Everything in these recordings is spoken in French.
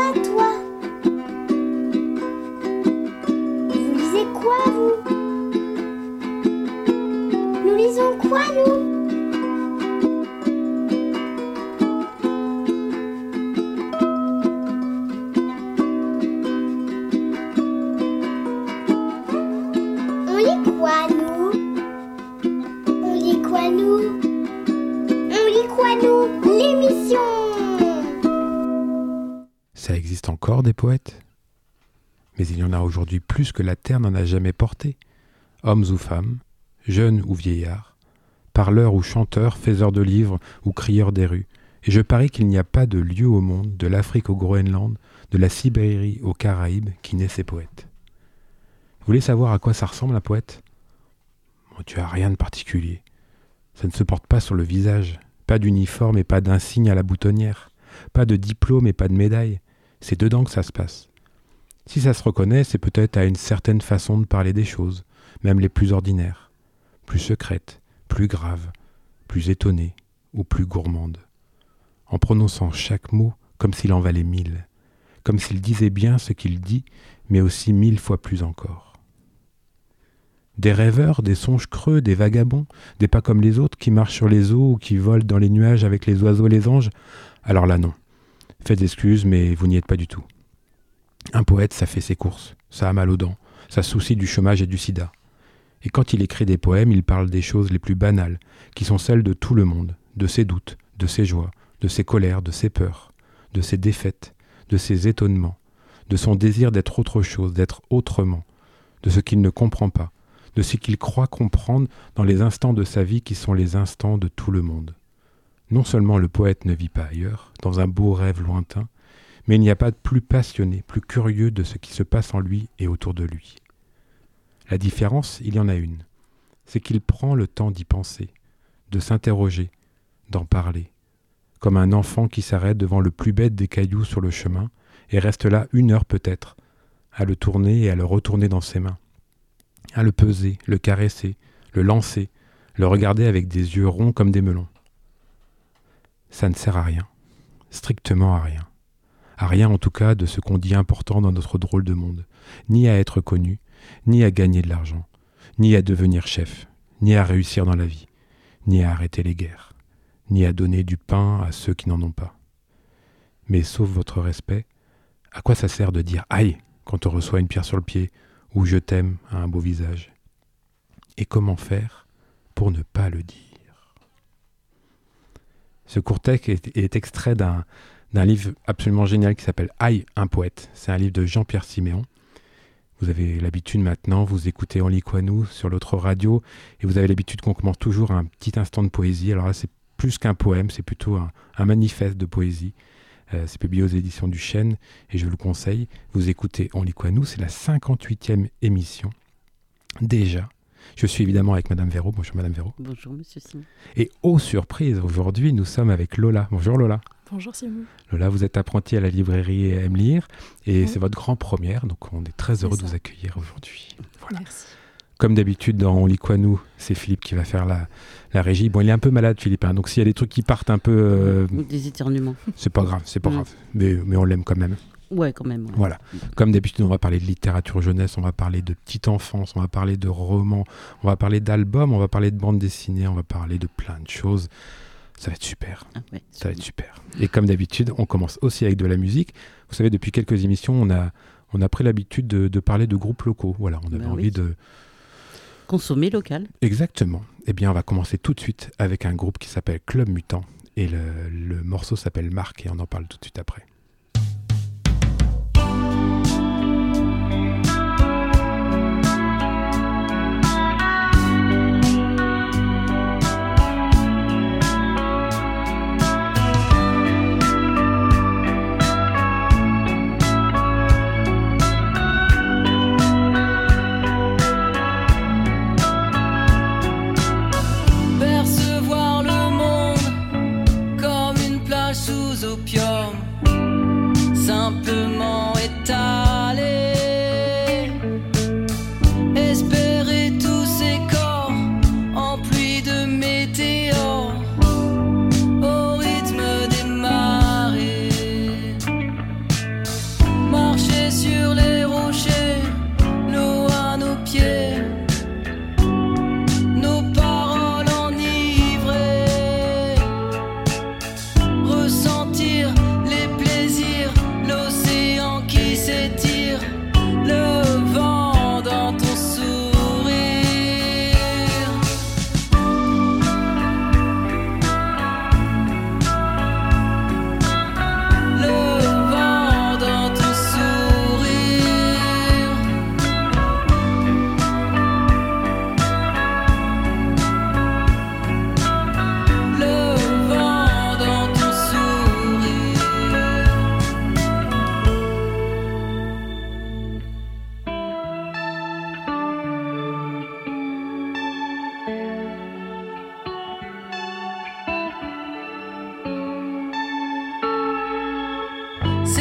quoi, toi? Vous lisez quoi, vous? Nous lisons quoi, nous? On lit quoi, nous? On lit quoi, nous? On lit quoi, nous? L'émission! Ça existe encore des poètes? Mais il y en a aujourd'hui plus que la terre n'en a jamais porté. Hommes ou femmes, jeunes ou vieillards, parleurs ou chanteurs, faiseurs de livres ou crieurs des rues. Et je parie qu'il n'y a pas de lieu au monde, de l'Afrique au Groenland, de la Sibérie aux Caraïbes, qui n'ait ses poètes. Vous voulez savoir à quoi ça ressemble un poète? Bon, tu as rien de particulier. Ça ne se porte pas sur le visage, pas d'uniforme et pas d'insigne à la boutonnière, pas de diplôme et pas de médaille. C'est dedans que ça se passe. Si ça se reconnaît, c'est peut-être à une certaine façon de parler des choses, même les plus ordinaires, plus secrètes, plus graves, plus étonnées ou plus gourmandes. En prononçant chaque mot comme s'il en valait 1000, comme s'il disait bien ce qu'il dit, mais aussi 1000 fois plus encore. Des rêveurs, des songes creux, des vagabonds, des pas comme les autres qui marchent sur les eaux ou qui volent dans les nuages avec les oiseaux et les anges, alors là non. Faites excuses, mais vous n'y êtes pas du tout. Un poète, ça fait ses courses, ça a mal aux dents, ça se soucie du chômage et du sida. Et quand il écrit des poèmes, il parle des choses les plus banales, qui sont celles de tout le monde, de ses doutes, de ses joies, de ses colères, de ses peurs, de ses défaites, de ses étonnements, de son désir d'être autre chose, d'être autrement, de ce qu'il ne comprend pas, de ce qu'il croit comprendre dans les instants de sa vie qui sont les instants de tout le monde. Non seulement le poète ne vit pas ailleurs, dans un beau rêve lointain, mais il n'y a pas de plus passionné, plus curieux de ce qui se passe en lui et autour de lui. La différence, il y en a une, c'est qu'il prend le temps d'y penser, de s'interroger, d'en parler, comme un enfant qui s'arrête devant le plus bête des cailloux sur le chemin et reste là 1 heure peut-être, à le tourner et à le retourner dans ses mains, à le peser, le caresser, le lancer, le regarder avec des yeux ronds comme des melons. Ça ne sert à rien, strictement à rien. À rien en tout cas de ce qu'on dit important dans notre drôle de monde, ni à être connu, ni à gagner de l'argent, ni à devenir chef, ni à réussir dans la vie, ni à arrêter les guerres, ni à donner du pain à ceux qui n'en ont pas. Mais sauf votre respect, à quoi ça sert de dire « aïe » quand on reçoit une pierre sur le pied ou « je t'aime » à un beau visage? Et comment faire pour ne pas le dire? Ce court texte est extrait d'un livre absolument génial qui s'appelle « Aïe, un poète ». C'est un livre de Jean-Pierre Siméon. Vous avez l'habitude maintenant, vous écoutez On lit quoi nous sur l'autre radio, et vous avez l'habitude qu'on commence toujours un petit instant de poésie. Alors là, c'est plus qu'un poème, c'est plutôt un manifeste de poésie. C'est publié aux éditions du Chêne, et je vous le conseille. Vous écoutez On lit quoi nous, c'est la 58e émission. Déjà. Je suis évidemment avec Madame Véraud. Bonjour Madame Véraud. Bonjour Monsieur Simon. Et aux surprises, aujourd'hui, nous sommes avec Lola. Bonjour Lola. Bonjour Simon. Lola, vous êtes apprentie à la librairie Aime Lire et c'est votre grand première, donc on est très heureux de vous accueillir aujourd'hui. Voilà. Merci. Comme d'habitude dans On lit quoi nous, c'est Philippe qui va faire la régie. Bon, il est un peu malade Philippe, hein, donc s'il y a des trucs qui partent un peu... Des éternuements. C'est pas grave, mais on l'aime quand même. Ouais, quand même. Ouais. Voilà. Comme d'habitude, on va parler de littérature jeunesse, on va parler de petite enfance, on va parler de romans, on va parler d'albums, on va parler de bande dessinée, on va parler de plein de choses. Ça va être super. Ah ouais, ça va être super. Et comme d'habitude, on commence aussi avec de la musique. Vous savez, depuis quelques émissions, on a pris l'habitude de parler de groupes locaux. Voilà, on avait envie de... consommer local. Exactement. Eh bien, on va commencer tout de suite avec un groupe qui s'appelle Club Mutant. Et le morceau s'appelle Marc et on en parle tout de suite après. Percevoir le monde comme une plage sous opium.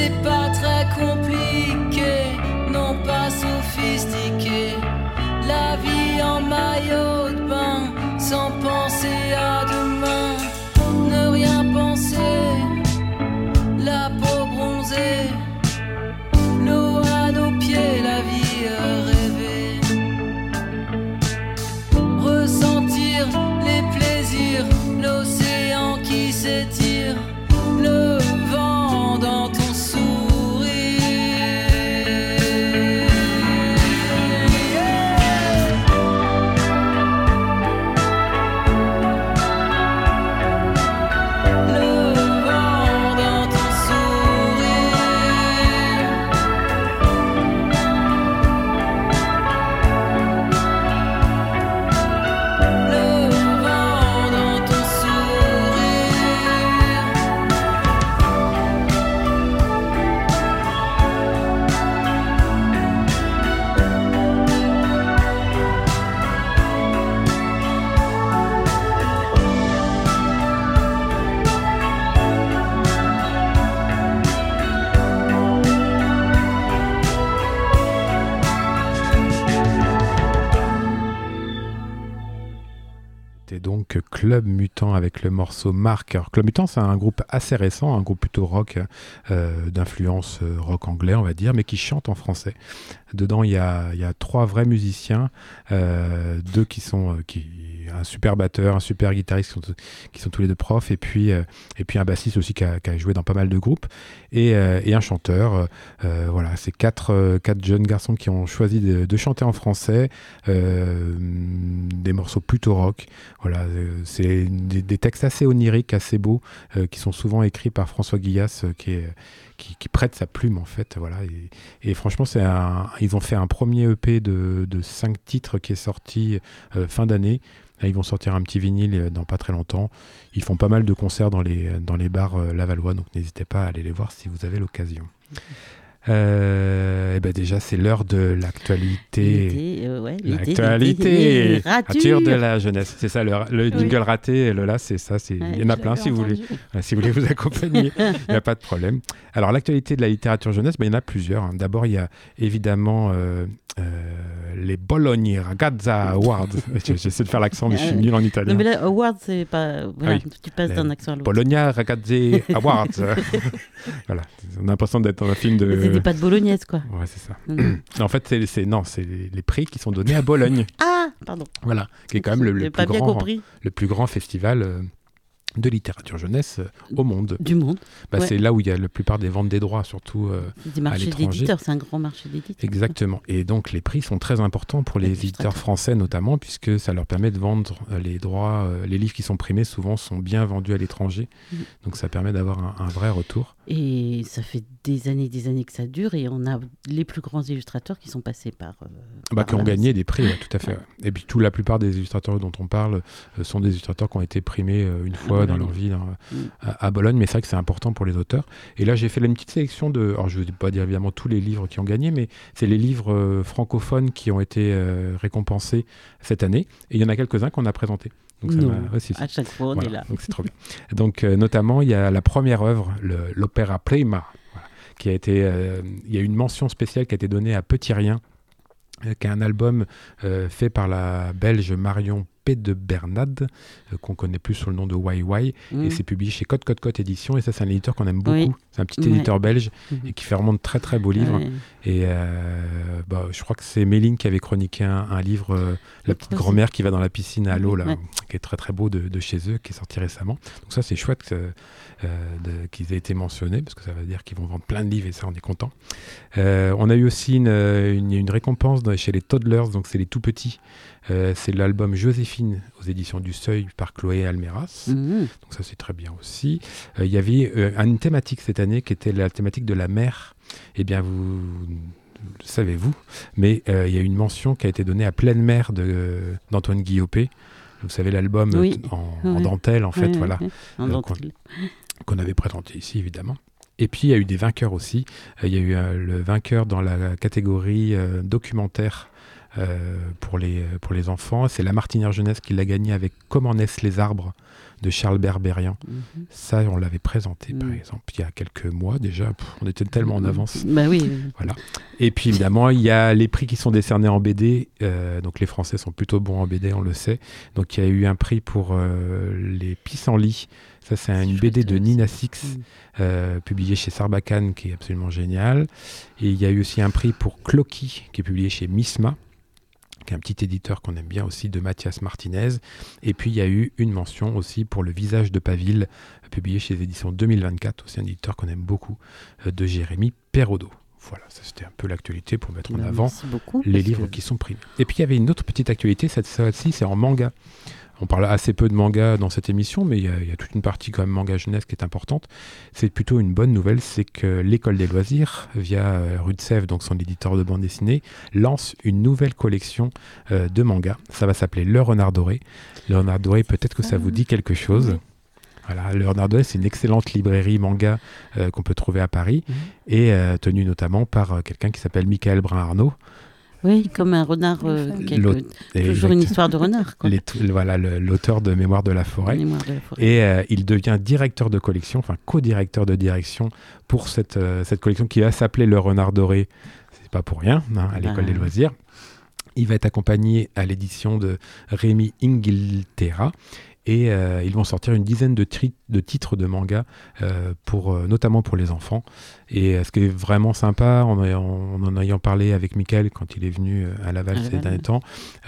c'est pas très compliqué, non pas sophistiqué. La vie en maillot de bain, sans penser à demain. Ne rien penser, la peau bronzée, l'eau à nos pieds, la vie rêver. Ressentir les plaisirs, l'océan qui s'étire, le vent dans ton sourire. Le vent dans ton sourire. Le vent dans ton sourire. C'était donc Club Mutant avec le morceau Marc. Alors, Club Mutant, c'est un groupe assez récent, un groupe plutôt rock, d'influence rock anglais, on va dire, mais qui chante en français. Dedans, il y a 3 vrais musiciens, 2 qui sont un super batteur, un super guitariste qui sont tous les 2 profs, et puis un bassiste aussi qui a joué dans pas mal de groupes, et un chanteur. Voilà, c'est 4 jeunes garçons qui ont choisi de chanter en français, des morceaux plutôt rock. Voilà, c'est des textes assez oniriques, assez beaux, qui sont souvent écrits par François Guillas, qui prête sa plume en fait. Voilà, et franchement, ils ont fait un premier EP de 5 titres qui est sorti fin d'année. Là, ils vont sortir un petit vinyle dans pas très longtemps. Ils font pas mal de concerts dans les bars lavallois, donc n'hésitez pas à aller les voir si vous avez l'occasion. Et ben déjà, c'est l'heure de l'actualité. L'actualité rature de la jeunesse. C'est ça, le jingle raté. Là, c'est ça. Il y en a plein si vous voulez vous accompagner. Il n'y a pas de problème. Alors, l'actualité de la littérature jeunesse, il y en a plusieurs. Hein. D'abord, il y a évidemment les Bologna Ragazza Awards. J'essaie de faire l'accent, mais je suis nul en italien. Non, mais là, Awards, c'est pas. Voilà, tu passes d'un accent à l'autre. Bologna Ragazze Awards. Voilà. On a l'impression d'être dans un film de. C'était pas de bolognaise, quoi. Ouais, c'est ça. En fait, c'est les prix qui sont donnés à Bologne. Ah, pardon. Voilà, qui est quand même le plus grand festival de littérature jeunesse au monde. Du monde. Ouais. C'est là où il y a la plupart des ventes des droits, surtout des marchés d'éditeurs, c'est un grand marché d'éditeurs. Exactement. Et donc les prix sont très importants pour les éditeurs français notamment, puisque ça leur permet de vendre les droits. Les livres qui sont primés souvent sont bien vendus à l'étranger. Donc ça permet d'avoir un vrai retour. Et ça fait des années que ça dure, et on a les plus grands illustrateurs qui sont passés par qui ont gagné des prix, tout à fait. Ouais. Et puis la plupart des illustrateurs dont on parle sont des illustrateurs qui ont été primés une fois dans leur vie à Bologne, mais c'est vrai que c'est important pour les auteurs. Et là, j'ai fait une petite sélection alors je ne vais pas dire évidemment tous les livres qui ont gagné, mais c'est les livres francophones qui ont été récompensés cette année, et il y en a quelques-uns qu'on a présentés. Donc à chaque fois, on est là. Donc c'est trop bien. Donc notamment, il y a la première œuvre, l'opéra Prima, qui a été. Il y a une mention spéciale qui a été donnée à Petit Rien, qui est un album fait par la Belge Marion P. de Bernade, qu'on connaît plus sous le nom de YY, et c'est publié chez Cote Édition, et ça c'est un éditeur qu'on aime beaucoup. Oui. C'est un petit éditeur belge et qui fait vraiment de très très beaux livres. Et je crois que c'est Méline qui avait chroniqué un livre, La petite grand-mère qui va dans la piscine à l'eau, là, qui est très très beau de chez eux, qui est sorti récemment. Donc ça c'est chouette qu'ils aient été mentionnés, parce que ça veut dire qu'ils vont vendre plein de livres, et ça on est content. On a eu aussi une récompense chez les Toddlers, donc c'est les tout petits. C'est l'album Joséphine aux éditions du Seuil par Chloé Almeras. Donc ça c'est très bien aussi. Il y avait une thématique cette année qui était la thématique de la mer. Eh bien vous le savez-vous, mais il y a une mention qui a été donnée à Pleine Mer d'Antoine Guillopé. Vous savez, l'album en dentelle en fait, voilà. En dentelle. Qu'on avait présenté ici évidemment. Et puis il y a eu des vainqueurs aussi. Il y a eu le vainqueur dans la catégorie documentaire pour les enfants. C'est La Martinière Jeunesse qui l'a gagné avec Comment naissent les arbres de Charles Berberian. Ça, on l'avait présenté, par exemple, il y a quelques mois déjà. On était tellement en avance. Bah oui. Voilà. Et puis, évidemment, il y a les prix qui sont décernés en BD. Donc, les Français sont plutôt bons en BD, on le sait. Donc, il y a eu un prix pour les Pissenlits. Ça, c'est une BD de Nina Six, publiée chez Sarbacane, qui est absolument géniale. Et il y a eu aussi un prix pour Clocky, qui est publié chez Misma, qui est un petit éditeur qu'on aime bien aussi, de Mathias Martinez. Et puis, il y a eu une mention aussi pour Le Visage de Paville, publié chez les éditions 2024, aussi un éditeur qu'on aime beaucoup, de Jérémy Perraudot. Voilà, ça c'était un peu l'actualité pour mettre en avant les livres qui sont primés. Et puis, il y avait une autre petite actualité, cette fois-ci, c'est en manga. On parle assez peu de manga dans cette émission, mais il y a toute une partie quand même manga jeunesse qui est importante. C'est plutôt une bonne nouvelle, c'est que l'École des loisirs, via Rue de Sèvres, donc son éditeur de bande dessinée, lance une nouvelle collection de mangas. Ça va s'appeler Le Renard Doré. Le Renard Doré, peut-être que ça vous dit quelque chose. Oui. Voilà, Le Renard Doré, c'est une excellente librairie manga qu'on peut trouver à Paris, et tenue notamment par quelqu'un qui s'appelle Michael Brun-Arnaud. Oui, comme un renard, toujours une histoire de renard. Quoi. Voilà, l'auteur de Mémoire de la forêt. Et il devient directeur de collection, enfin co-directeur de direction pour cette collection qui va s'appeler Le Renard Doré. C'est pas pour rien, à l'École des loisirs. Il va être accompagné à l'édition de Rémi Ingilterra. Et ils vont sortir une dizaine de titres de manga, notamment pour les enfants. Et ce qui est vraiment sympa, en ayant parlé avec Mickaël quand il est venu à Laval ces derniers temps,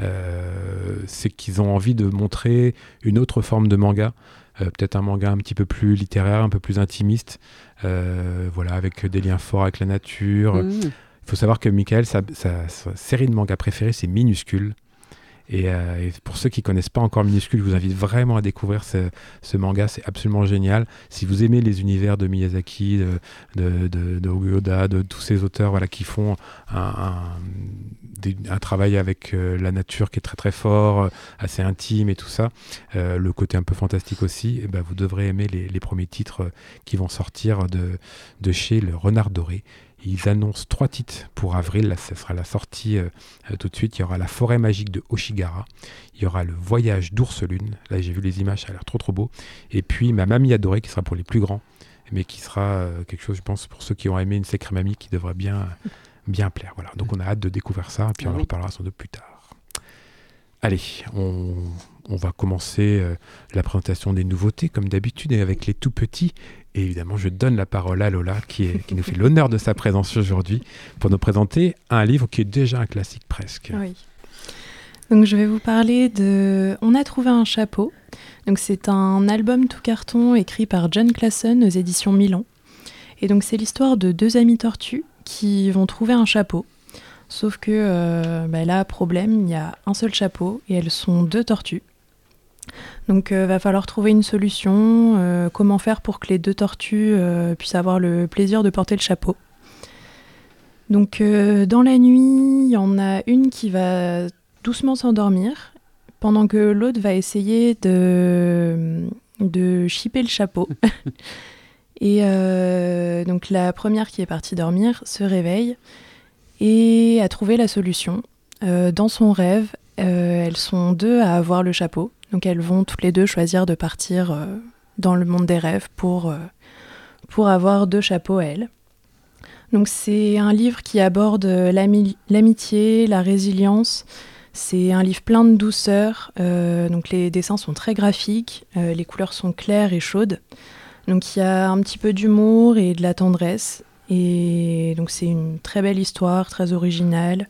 c'est qu'ils ont envie de montrer une autre forme de manga, peut-être un manga un petit peu plus littéraire, un peu plus intimiste, voilà, avec des liens forts avec la nature. Il faut savoir que Mickaël, sa série de mangas préférée, c'est Minuscule. Et pour ceux qui ne connaissent pas encore Minuscule, je vous invite vraiment à découvrir ce manga, c'est absolument génial. Si vous aimez les univers de Miyazaki, de Oda, de tous ces auteurs voilà, qui font un travail avec la nature qui est très très fort, assez intime et tout ça, le côté un peu fantastique aussi, et ben, vous devrez aimer les premiers titres qui vont sortir de chez Le Renard Doré. Ils annoncent 3 titres pour avril. Là, ce sera la sortie tout de suite. Il y aura La Forêt magique de Hoshigara. Il y aura Le Voyage d'Ourselune. Là, j'ai vu les images, ça a l'air trop trop beau. Et puis Ma Mamie adorée, qui sera pour les plus grands, mais qui sera quelque chose, je pense, pour ceux qui ont aimé Une sacrée mamie, qui devrait bien plaire. Voilà. Donc, on a hâte de découvrir ça. Et puis, on en reparlera sans doute plus tard. Allez, on va commencer la présentation des nouveautés, comme d'habitude, et avec les tout petits. Et évidemment, je donne la parole à Lola, qui nous fait l'honneur de sa présence aujourd'hui, pour nous présenter un livre qui est déjà un classique presque. Oui. Donc, je vais vous parler de On a trouvé un chapeau. Donc, c'est un album tout carton écrit par John Clason aux éditions Milan. Et donc, c'est l'histoire de 2 amies tortues qui vont trouver un chapeau. Sauf que là, problème, il y a un seul chapeau et elles sont 2 tortues. Donc va falloir trouver une solution, comment faire pour que les 2 tortues puissent avoir le plaisir de porter le chapeau. Donc dans la nuit, il y en a une qui va doucement s'endormir, pendant que l'autre va essayer de chipper le chapeau. Et donc la première qui est partie dormir se réveille et a trouvé la solution. Dans son rêve, elles sont 2 à avoir le chapeau. Donc elles vont toutes les 2 choisir de partir dans le monde des rêves pour avoir 2 chapeaux à elles. Donc c'est un livre qui aborde l'amitié, la résilience. C'est un livre plein de douceur. Donc les dessins sont très graphiques, les couleurs sont claires et chaudes. Donc il y a un petit peu d'humour et de la tendresse. Et donc c'est une très belle histoire, très originale.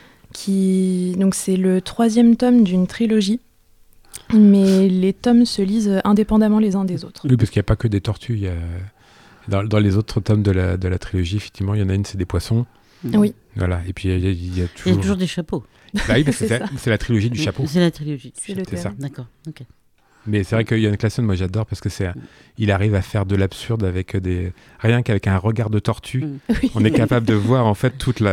Donc c'est le 3e tome d'une trilogie. Mais les tomes se lisent indépendamment les uns des autres. Oui, parce qu'il n'y a pas que des tortues. Il y a... dans les autres tomes de la trilogie, effectivement, il y en a une, c'est des poissons. Oui. Voilà. Et puis, il y a toujours des chapeaux. Bah oui, parce que c'est la trilogie du chapeau. C'est la trilogie. C'est ça. D'accord, ok. Mais c'est vrai que Jan Clason, moi j'adore parce que il arrive à faire de l'absurde avec rien qu'avec un regard de tortue. Oui. On est capable de voir en fait tout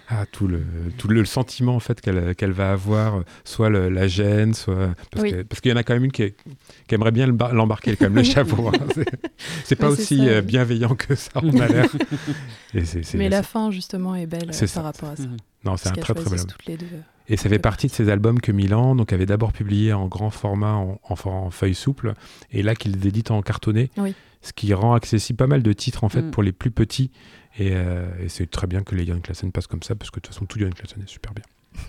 le sentiment en fait qu'elle va avoir, soit la gêne, soit parce qu'il y en a quand même une qui aimerait bien l'embarquer quand même le chapeau. Hein. C'est pas aussi bienveillant que ça on a l'air. Mais la fin justement est belle par rapport à ça. Non, c'est un très très bel album. Toutes les 2. Et ça fait partie de ces albums que Milan donc, avait d'abord publié en grand format, en feuille souple, et là qu'ils éditent en cartonné, ce qui rend accessible pas mal de titres en fait, pour les plus petits. Et c'est très bien que les Jon Klassen passent comme ça, parce que de toute façon, tout Jon Klassen est super bien.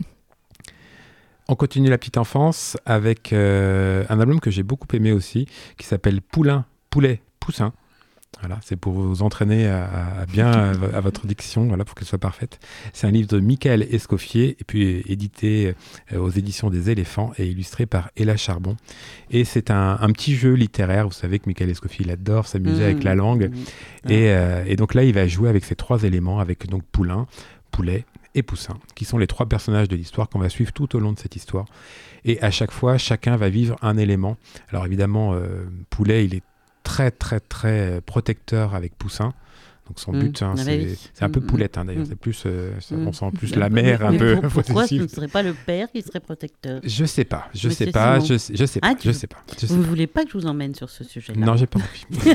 On continue la petite enfance avec un album que j'ai beaucoup aimé aussi, qui s'appelle Poulain, Poulet, Poussin. Voilà, c'est pour vous entraîner à votre diction, voilà, pour qu'elle soit parfaite. C'est un livre de Michael Escoffier, et puis édité aux éditions des Éléphants et illustré par Ella Charbon. Et c'est un petit jeu littéraire. Vous savez que Michael Escoffier, il adore s'amuser avec la langue. Et donc là, il va jouer avec ces 3 éléments, avec donc Poulain, Poulet et Poussin, qui sont les 3 personnages de l'histoire qu'on va suivre tout au long de cette histoire. Et à chaque fois, chacun va vivre un élément. Alors évidemment, Poulet, il est très très très protecteur avec Poussin, donc son but c'est un peu Poulette d'ailleurs, c'est plus on sent plus la mère un peu. Pourquoi ce ne serait pas le père qui serait protecteur? Je sais pas. Vous ne voulez pas que je vous emmène sur ce sujet-là? Non, j'ai pas envie.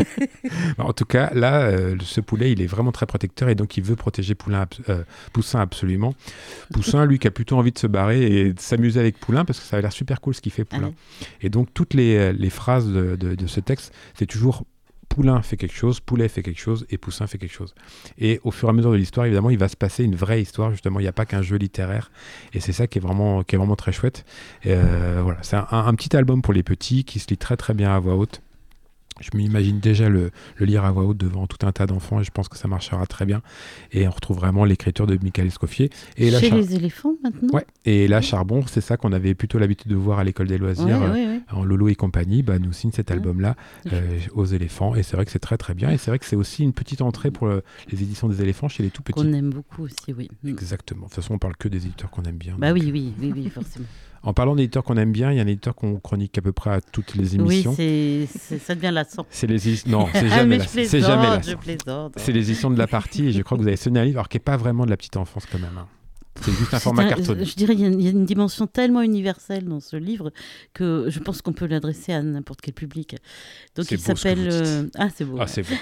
En tout cas là, ce Poulet il est vraiment très protecteur, et donc il veut protéger Poussin absolument. Poussin lui qui a plutôt envie de se barrer et de s'amuser avec Poulain, parce que ça a l'air super cool ce qu'il fait Poulain. Et donc toutes les phrases de ce texte, c'est toujours Poulain fait quelque chose, Poulet fait quelque chose et Poussin fait quelque chose. Et au fur et à mesure de l'histoire, évidemment, il va se passer une vraie histoire. Justement, il n'y a pas qu'un jeu littéraire. Et c'est ça qui est vraiment très chouette. Et voilà, c'est un petit album pour les petits qui se lit très très bien à voix haute. Je m'imagine déjà le lire à voix haute devant tout un tas d'enfants, et je pense que ça marchera très bien. Et on retrouve vraiment l'écriture de Michael Escoffier. Et chez les éléphants maintenant. Ouais. Et là, Charbon, c'est ça qu'on avait plutôt l'habitude de voir à l'école des loisirs, en Lolo et compagnie, nous signe cet album-là aux éléphants. Et c'est vrai que c'est très très bien. Et c'est vrai que c'est aussi une petite entrée pour les éditions des éléphants chez les tout petits. Qu'on aime beaucoup aussi, oui. Exactement. De toute façon, on parle que des éditeurs qu'on aime bien. Oui, forcément. En parlant d'éditeurs qu'on aime bien, il y a un éditeur qu'on chronique à peu près à toutes les émissions. Oui, ça devient lassant. Non, c'est jamais lassant. C'est jamais lassant. Je plaisante. C'est les éditions de La Partie, et je crois que vous avez sonné un livre, alors qui n'est pas vraiment de la petite enfance quand même. C'est juste un format cartonné. Je dirais qu'il y a une dimension tellement universelle dans ce livre que je pense qu'on peut l'adresser à n'importe quel public. Donc il s'appelle... c'est beau. Ah, c'est beau.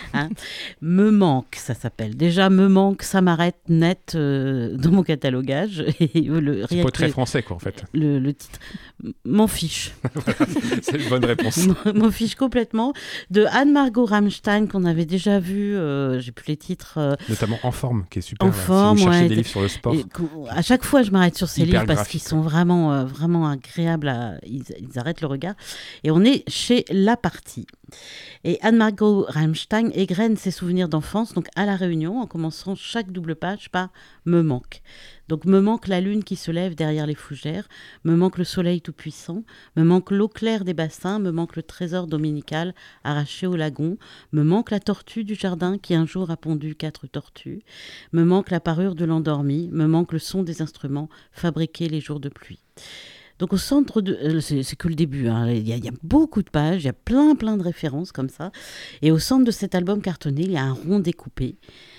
Me manque, ça s'appelle. Déjà, Me manque, ça m'arrête net dans mon catalogage. C'est pas très français, quoi, en fait. Le titre, m'en fiche. C'est une bonne réponse. M'en fiche complètement. De Anne-Margot Rammstein, qu'on avait déjà vu, j'ai plus les titres. Notamment En forme, qui est super. En forme, si vous cherchez des livres sur le sport. À chaque fois, je m'arrête sur ces livres parce qu'ils graphique, sont vraiment, vraiment agréables. Ils arrêtent le regard. Et on est chez La Partie. Et Anne-Margot Rammstein égrène ses souvenirs d'enfance donc à La Réunion, en commençant chaque double page par « Me manque ». Donc, me manque la lune qui se lève derrière les fougères, me manque le soleil tout-puissant, me manque l'eau claire des bassins, me manque le trésor dominical arraché au lagon, me manque la tortue du jardin qui un jour a pondu 4 tortues, me manque la parure de l'endormi, me manque le son des instruments fabriqués les jours de pluie. Donc au centre de... c'est que le début, il y a beaucoup de pages, il y a plein de références comme ça. Et au centre de cet album cartonné, il y a un rond découpé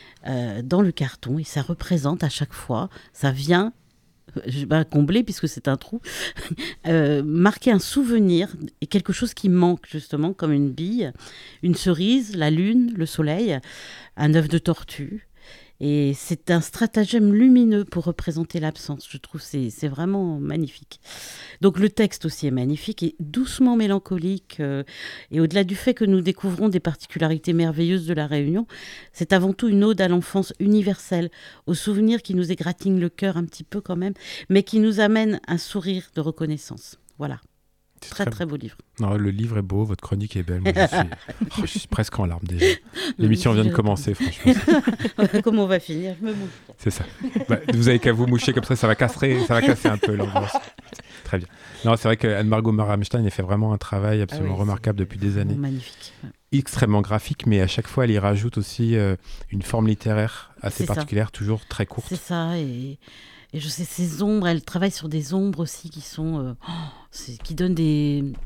dans le carton, et ça représente à chaque fois, ça vient... je vais pas combler puisque c'est un trou, marquer un souvenir et quelque chose qui manque justement, comme une bille, une cerise, la lune, le soleil, un œuf de tortue. Et c'est un stratagème lumineux pour représenter l'absence. Je trouve que c'est vraiment magnifique. Donc le texte aussi est magnifique et doucement mélancolique. Et au-delà du fait que nous découvrons des particularités merveilleuses de la Réunion, c'est avant tout une ode à l'enfance universelle, aux souvenirs qui nous égratignent le cœur un petit peu quand même, mais qui nous amènent un sourire de reconnaissance. Voilà. Très beau livre. Non, le livre est beau, votre chronique est belle. Moi, je suis presque en larmes déjà. L'émission vient de commencer, franchement. Comment on va finir? Je me mouche. C'est ça. Vous avez qu'à vous moucher comme ça va casser un peu l'ambiance. Très bien. Non, c'est vrai qu'Anne-Margot Rammstein a fait vraiment un travail absolument remarquable depuis des années. Magnifique. Extrêmement graphique, mais à chaque fois, elle y rajoute aussi une forme littéraire assez particulière, toujours très courte. C'est ça, et je sais, ces ombres, elle travaille sur des ombres aussi qui sont... qui donnent du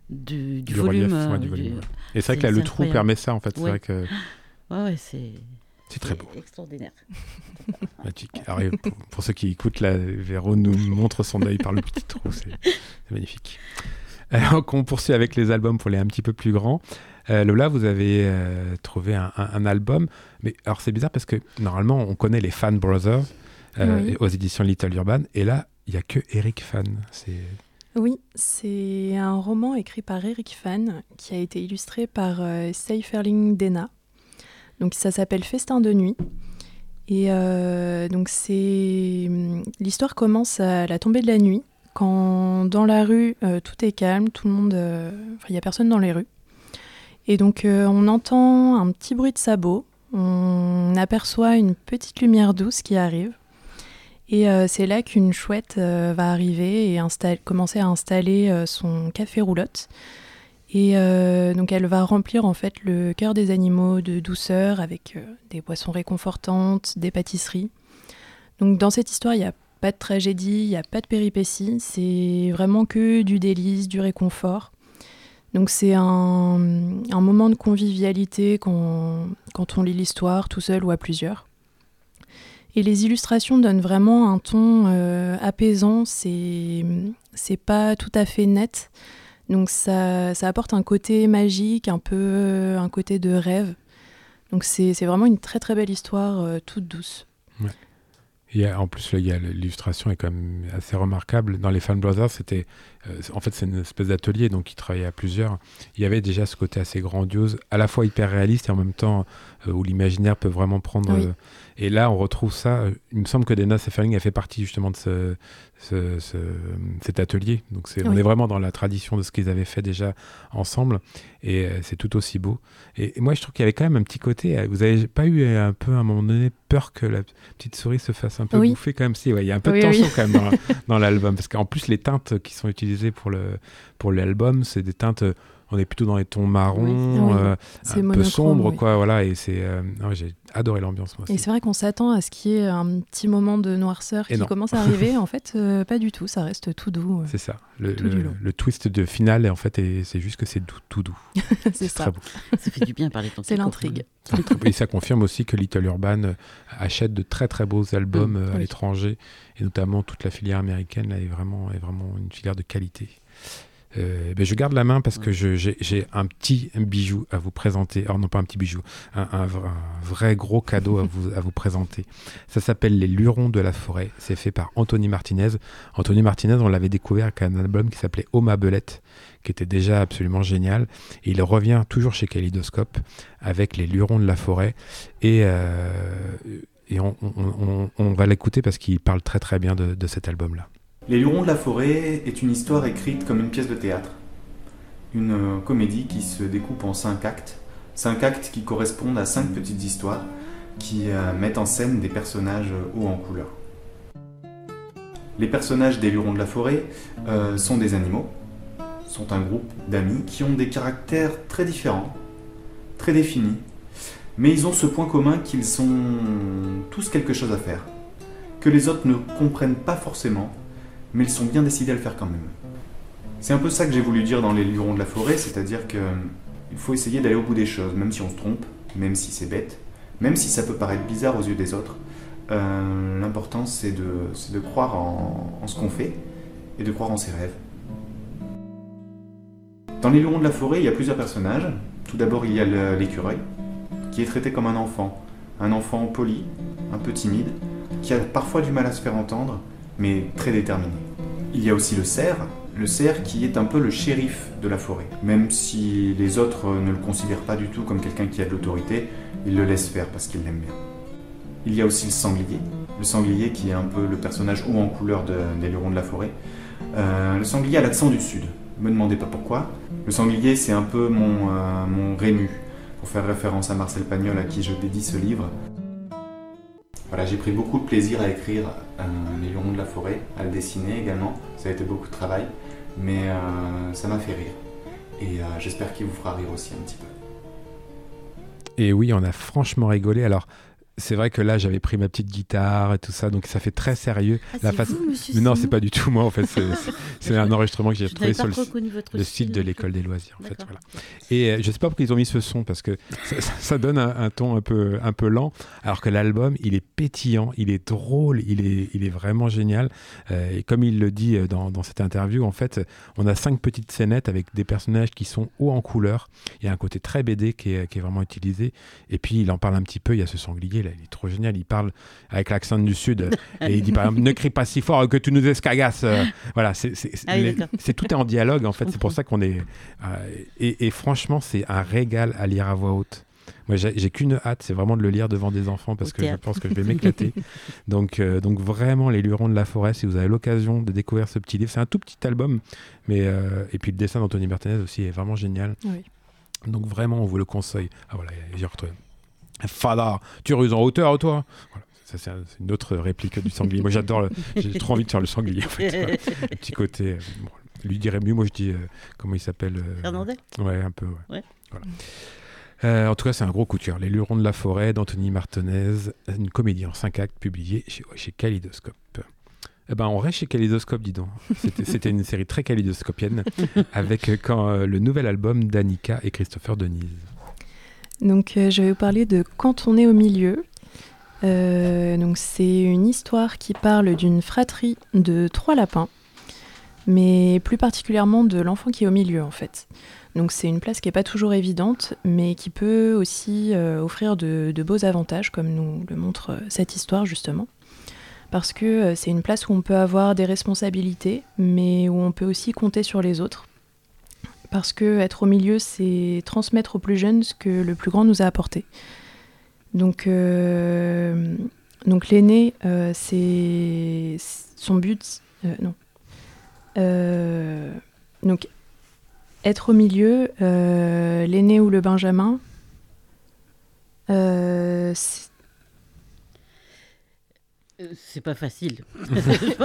volume. Relief, du volume. Et c'est vrai que là, le trou permet ça, en fait. C'est vrai que... Ouais, c'est très beau. Extraordinaire. Magique. Alors, pour ceux qui écoutent, là, Véro nous montre son œil par le petit trou. C'est magnifique. Alors, on poursuit avec les albums pour les un petit peu plus grands. Lola, vous avez trouvé un album. Mais alors, c'est bizarre parce que, normalement, on connaît les Fan Brothers aux éditions Little Urban. Et là, il n'y a que Eric Fan. Oui, c'est un roman écrit par Eric Fan qui a été illustré par Seiferling Dena. Donc ça s'appelle Festin de nuit. Et donc l'histoire commence à la tombée de la nuit, quand dans la rue tout est calme, tout le monde, il n'y a personne dans les rues. Et donc on entend un petit bruit de sabots, on aperçoit une petite lumière douce qui arrive. Et c'est là qu'une chouette va arriver et commencer à installer son café roulotte. Et donc elle va remplir en fait le cœur des animaux de douceur avec des boissons réconfortantes, des pâtisseries. Donc dans cette histoire, il n'y a pas de tragédie, il n'y a pas de péripéties, c'est vraiment que du délice, du réconfort. Donc c'est un moment de convivialité quand on lit l'histoire tout seul ou à plusieurs. Et les illustrations donnent vraiment un ton apaisant, c'est pas tout à fait net. Donc ça apporte un côté magique, un côté de rêve. Donc c'est vraiment une très très belle histoire, toute douce. Ouais. En plus, l'illustration est quand même assez remarquable. Dans les Fan Brothers, c'est une espèce d'atelier, donc ils travaillaient à plusieurs. Il y avait déjà ce côté assez grandiose, à la fois hyper réaliste et en même temps où l'imaginaire peut vraiment prendre... Oui. Et là, on retrouve ça. Il me semble que Dena Seiferling a fait partie justement de cet atelier. Donc on est vraiment dans la tradition de ce qu'ils avaient fait déjà ensemble. Et c'est tout aussi beau. Et moi, je trouve qu'il y avait quand même un petit côté... Vous n'avez pas eu un peu, à un moment donné, peur que la petite souris se fasse un peu bouffer quand même? Si, il y a un peu de tension quand même dans l'album. Parce qu'en plus, les teintes qui sont utilisées pour l'album, c'est des teintes... On est plutôt dans les tons marrons, un peu sombres, quoi. Voilà, et j'ai adoré l'ambiance, moi aussi. Et c'est vrai qu'on s'attend à ce qu'il y ait un petit moment de noirceur qui commence à arriver. En fait, pas du tout. Ça reste tout doux. C'est ça. Le twist de finale, en fait, c'est juste que c'est tout doux. c'est ça. Très beau. Ça fait du bien parler de C'est l'intrigue. Et ça confirme aussi que Little Urban achète de très très beaux albums à l'étranger, et notamment toute la filière américaine là, est vraiment une filière de qualité. Je garde la main parce que j'ai un petit bijou à vous présenter. Alors non, pas un petit bijou, un vrai gros cadeau à vous présenter. Ça s'appelle Les Lurons de la forêt. C'est fait par Anthony Martinez. Anthony Martinez, on l'avait découvert avec un album qui s'appelait Oh ma belette, qui était déjà absolument génial. Et il revient toujours chez Kaleidoscope avec Les Lurons de la forêt. Et on va l'écouter parce qu'il parle très très bien de cet album-là. Les Lurons de la forêt est une histoire écrite comme une pièce de théâtre. Une comédie qui se découpe en 5 actes. 5 actes qui correspondent à 5 petites histoires qui mettent en scène des personnages hauts en couleur. Les personnages des Lurons de la forêt sont des animaux, sont un groupe d'amis qui ont des caractères très différents, très définis, mais ils ont ce point commun qu'ils ont tous quelque chose à faire, que les autres ne comprennent pas forcément, mais ils sont bien décidés à le faire quand même. C'est un peu ça que j'ai voulu dire dans Les Lurons de la forêt, c'est-à-dire qu'il faut essayer d'aller au bout des choses, même si on se trompe, même si c'est bête, même si ça peut paraître bizarre aux yeux des autres. L'important c'est de croire en ce qu'on fait et de croire en ses rêves. Dans Les Lurons de la forêt, il y a plusieurs personnages. Tout d'abord, il y a l'écureuil, qui est traité comme un enfant poli, un peu timide, qui a parfois du mal à se faire entendre, mais très déterminé. Il y a aussi le cerf qui est un peu le shérif de la forêt. Même si les autres ne le considèrent pas du tout comme quelqu'un qui a de l'autorité, ils le laissent faire parce qu'ils l'aiment bien. Il y a aussi le sanglier qui est un peu le personnage haut en couleur des Lurons de la forêt. Le sanglier a l'accent du sud, ne me demandez pas pourquoi. Le sanglier c'est un peu mon Rému, pour faire référence à Marcel Pagnol à qui je dédie ce livre. Voilà, j'ai pris beaucoup de plaisir à écrire Les Lurons de la forêt, à le dessiner également. Ça a été beaucoup de travail, mais ça m'a fait rire. Et j'espère qu'il vous fera rire aussi un petit peu. Et oui, on a franchement rigolé. Alors, c'est vrai que là, j'avais pris ma petite guitare et tout ça, donc ça fait très sérieux. Vous, monsieur non, Simon c'est pas du tout moi, en fait. C'est un enregistrement que j'ai trouvé sur le style site de l'école des loisirs. En fait, voilà. Et je sais pas pourquoi ils ont mis ce son, parce que ça donne un ton un peu lent, alors que l'album, il est pétillant, il est drôle, il est vraiment génial. Et comme il le dit dans cette interview, en fait, on a 5 petites scénettes avec des personnages qui sont hauts en couleur. Il y a un côté très BD qui est vraiment utilisé. Et puis, il en parle un petit peu, il y a ce sanglier là, il est trop génial. Il parle avec l'accent du Sud et il dit par exemple, ne crie pas si fort que tu nous escagasses. Voilà, c'est tout est en dialogue en fait. C'est pour ça qu'on est. Et franchement, c'est un régal à lire à voix haute. Moi, j'ai qu'une hâte, c'est vraiment de le lire devant des enfants parce que je pense que je vais m'éclater. Donc vraiment, Les Lurons de la forêt, si vous avez l'occasion de découvrir ce petit livre, c'est un tout petit album, mais et puis le dessin d'Anthony Martinez aussi est vraiment génial. Oui. Donc vraiment, on vous le conseille. Ah voilà, j'ai retrouvé. Fada, tu ruses en hauteur, toi. Voilà. Ça, c'est une autre réplique du sanglier. Moi, j'adore. J'ai trop envie de faire le sanglier. En fait. Le petit côté. Lui dirait mieux. Moi, je dis comment il s'appelle. Fernandel. Ouais, un peu. Ouais. Voilà. En tout cas, c'est un gros coup de cœur. Les Lurons de la forêt d'Anthony Martinez, une comédie en 5 actes publiée chez Kaleidoscope. Eh ben, on reste chez Kaleidoscope, dis donc. C'était une série très kaléidoscopienne avec le nouvel album d'Annika et Christopher Denise. Donc, je vais vous parler de Quand on est au milieu. Donc, c'est une histoire qui parle d'une fratrie de 3 lapins, mais plus particulièrement de l'enfant qui est au milieu, en fait. Donc c'est une place qui n'est pas toujours évidente, mais qui peut aussi offrir de beaux avantages, comme nous le montre cette histoire justement. Parce que c'est une place où on peut avoir des responsabilités, mais où on peut aussi compter sur les autres. Parce que être au milieu, c'est transmettre aux plus jeunes ce que le plus grand nous a apporté. Donc l'aîné, c'est son but... donc être au milieu, l'aîné ou le benjamin, c'est pas facile. De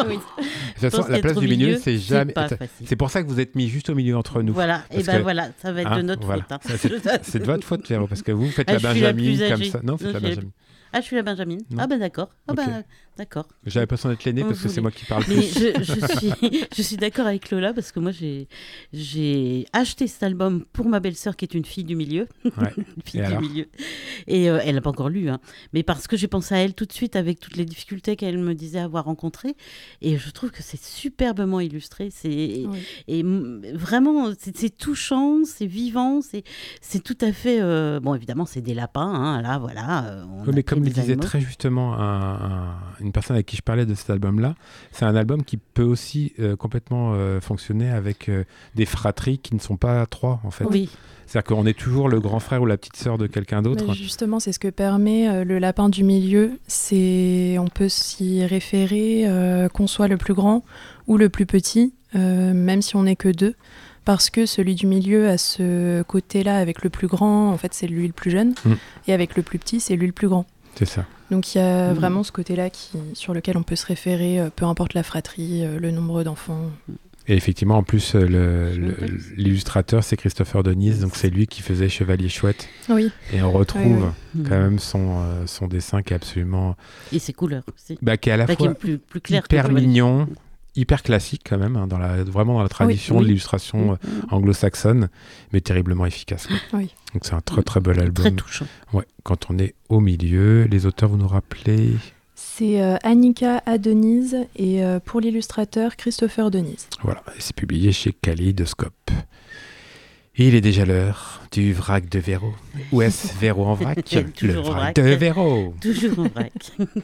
toute façon, la place du milieu, c'est jamais. C'est pour ça que vous êtes mis juste au milieu entre nous. Voilà, et voilà, ça va être de notre faute. Hein. C'est de votre faute, Véro, parce que vous faites la Benjamine comme ça. Non, faites la Benjamine. Ah, je suis la Benjamine. Non. Ah ben d'accord. Ah okay. D'accord. J'avais l'impression d'être l'aîné parce que c'est moi qui parle mais plus. je suis d'accord avec Lola parce que moi j'ai acheté cet album pour ma belle-sœur qui est une fille du milieu. Ouais. Une fille du milieu. Et elle n'a pas encore lu, hein. Mais parce que j'ai pensé à elle tout de suite avec toutes les difficultés qu'elle me disait avoir rencontrées. Et je trouve que c'est superbement illustré. Et vraiment, c'est touchant, c'est vivant, c'est tout à fait... bon, évidemment, c'est des lapins, hein, là, voilà. Mais comme le disait très justement une personne avec qui je parlais de cet album-là, c'est un album qui peut aussi complètement fonctionner avec des fratries qui ne sont pas 3, en fait. Oui. C'est-à-dire qu'on est toujours le grand frère ou la petite sœur de quelqu'un d'autre. Mais justement, c'est ce que permet le lapin du milieu. On peut s'y référer, qu'on soit le plus grand ou le plus petit, même si on n'est que 2. Parce que celui du milieu a ce côté-là avec le plus grand, en fait c'est lui le plus jeune, et avec le plus petit, c'est lui le plus grand. C'est ça. Donc il y a vraiment ce côté-là sur lequel on peut se référer, peu importe la fratrie, le nombre d'enfants. Et effectivement, en plus, l'illustrateur, c'est Christopher Denise, donc c'est lui qui faisait Chevalier Chouette. Oui. Et on retrouve quand même son dessin qui est absolument... Et ses couleurs aussi. Qui est à la fois plus clair hyper mignon, hyper classique quand même, hein, vraiment dans la tradition de l'illustration anglo-saxonne, mais terriblement efficace. Oui. Donc c'est un très très bel album. Très touchant. Ouais, quand on est au milieu, les auteurs, vous nous rappelez? C'est Annika A. Denise et pour l'illustrateur Christopher Denise. Voilà, et c'est publié chez Kaleidoscope. Il est déjà l'heure du vrac de Véro. Où est-ce Véro en vrac? Le vrac de Véro. Toujours en vrac.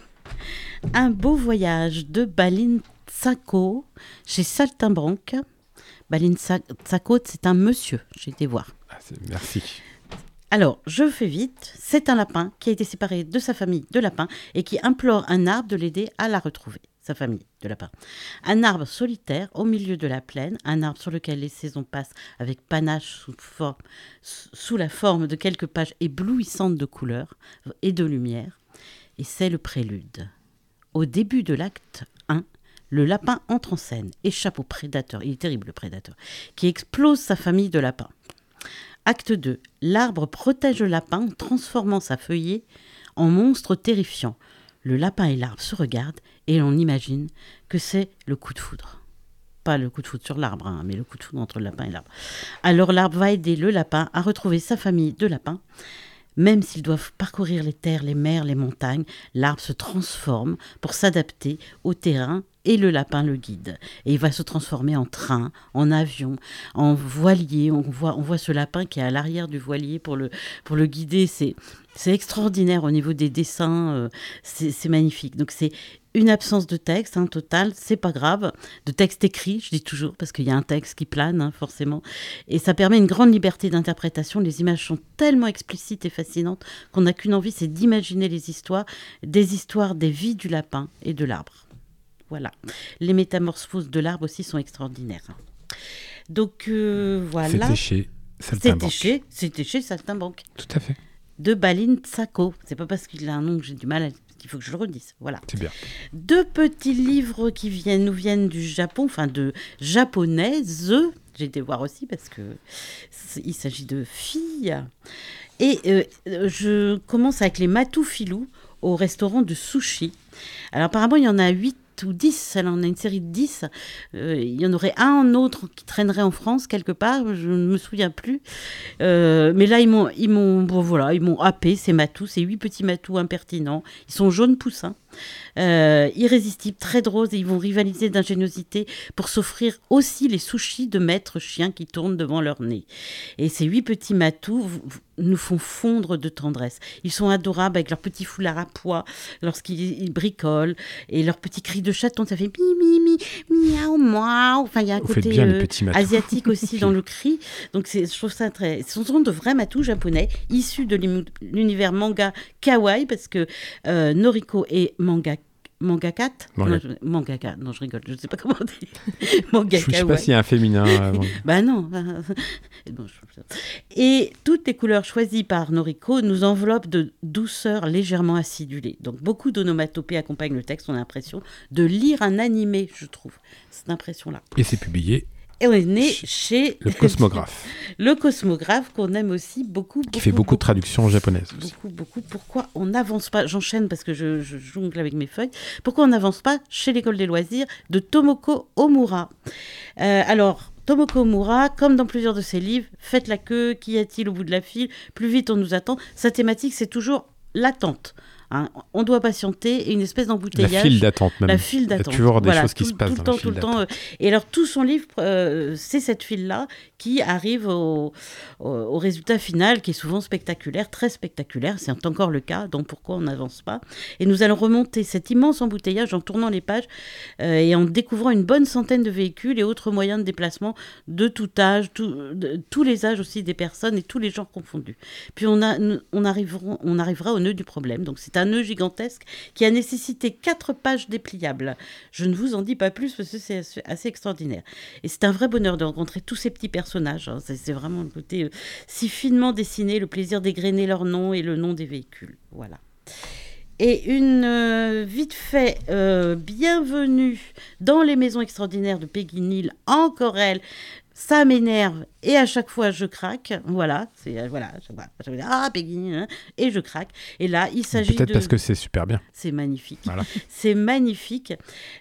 Un beau voyage de Balint Sako chez Saltimbanque. Balint Sako, c'est un monsieur, j'ai été voir. Merci. Alors, je fais vite. C'est un lapin qui a été séparé de sa famille de lapins et qui implore un arbre de l'aider à la retrouver, sa famille de lapins. Un arbre solitaire au milieu de la plaine, un arbre sur lequel les saisons passent avec panache sous la forme de quelques pages éblouissantes de couleurs et de lumière. Et c'est le prélude. Au début de l'acte 1, le lapin entre en scène, échappe au prédateur, il est terrible le prédateur, qui explose sa famille de lapins. Acte 2. L'arbre protège le lapin en transformant sa feuillée en monstre terrifiant. Le lapin et l'arbre se regardent et l'on imagine que c'est le coup de foudre. Pas le coup de foudre sur l'arbre, hein, mais le coup de foudre entre le lapin et l'arbre. Alors l'arbre va aider le lapin à retrouver sa famille de lapins. Même s'ils doivent parcourir les terres, les mers, les montagnes, l'arbre se transforme pour s'adapter au terrain et le lapin le guide. Et il va se transformer en train, en avion, en voilier. On voit ce lapin qui est à l'arrière du voilier pour le guider. C'est extraordinaire au niveau des dessins. C'est magnifique. Donc c'est une absence de texte totale, c'est pas grave, de texte écrit, je dis toujours, parce qu'il y a un texte qui plane, forcément, et ça permet une grande liberté d'interprétation. Les images sont tellement explicites et fascinantes qu'on n'a qu'une envie, c'est d'imaginer des histoires des vies du lapin et de l'arbre. Voilà. Les métamorphoses de l'arbre aussi sont extraordinaires. Donc voilà. C'était chez Saltimbanque. Tout à fait. De Balint Sako. C'est pas parce qu'il a un nom que j'ai du mal qu'il faut que je le redise. Voilà. C'est bien. 2 petits livres qui nous viennent du Japon, enfin de japonaises. J'ai été voir aussi parce que il s'agit de filles. Et je commence avec les Matou Filou au restaurant de sushi. Alors apparemment il y en a 8 ou 10, alors on a une série de 10, il y en aurait un autre qui traînerait en France quelque part, je ne me souviens plus, mais là ils m'ont happé, ces matous, ces 8 petits matous impertinents, ils sont jaunes poussins, irrésistibles, très drôles, et ils vont rivaliser d'ingéniosité pour s'offrir aussi les sushis de maîtres chiens qui tournent devant leur nez. Et ces 8 petits matous nous font fondre de tendresse. Ils sont adorables avec leurs petits foulards à pois lorsqu'ils bricolent et leurs petits cris de chaton, ça fait mi miaou miaou. Enfin, il y a un côté asiatique aussi dans le cri. Donc je trouve ça très. Ce sont de vrais matous japonais issus de l'univers manga kawaii parce que Noriko est mangaka, non, je rigole, je ne sais pas comment on dit. Mangaka, je ne sais pas s'il y a un féminin. Non. Et toutes les couleurs choisies par Noriko nous enveloppent de douceur légèrement acidulée. Donc beaucoup d'onomatopées accompagnent le texte, on a l'impression de lire un animé, je trouve, cette impression-là. Et c'est publié. Et on est né chez le Cosmographe. Le Cosmographe qu'on aime aussi beaucoup. Qui fait beaucoup de traductions japonaises aussi. Beaucoup. Pourquoi on n'avance pas, j'enchaîne parce que je jongle avec mes feuilles, pourquoi on n'avance pas chez l'école des loisirs de Tomoko Omura. Alors, Tomoko Omura, comme dans plusieurs de ses livres, faites la queue, qu'y a-t-il au bout de la file, plus vite on nous attend. Sa thématique, c'est toujours l'attente. On doit patienter et une espèce d'embouteillage. La file d'attente même. La file d'attente. Il y a toujours des choses qui se passent dans la file tout le temps. Et alors tout son livre, c'est cette file-là qui arrive au résultat final qui est souvent spectaculaire, très spectaculaire. C'est encore le cas, donc pourquoi on n'avance pas. Et nous allons remonter cet immense embouteillage en tournant les pages et en découvrant une bonne centaine de véhicules et autres moyens de déplacement de tout âge, tous les âges aussi des personnes et tous les genres confondus. Puis on arrivera au nœud du problème. Donc c'est un nœud gigantesque qui a nécessité 4 pages dépliables. Je ne vous en dis pas plus parce que c'est assez extraordinaire. Et c'est un vrai bonheur de rencontrer tous ces petits personnages. C'est vraiment le côté si finement dessiné, le plaisir d'égrener leur nom et le nom des véhicules. Voilà. Et vite fait, bienvenue dans les maisons extraordinaires de Peggy Neal, encore elle. Ça m'énerve et à chaque fois je craque. Voilà, Peggy, et je craque. Et là, il s'agit peut-être parce que c'est super bien. C'est magnifique. Voilà. C'est magnifique.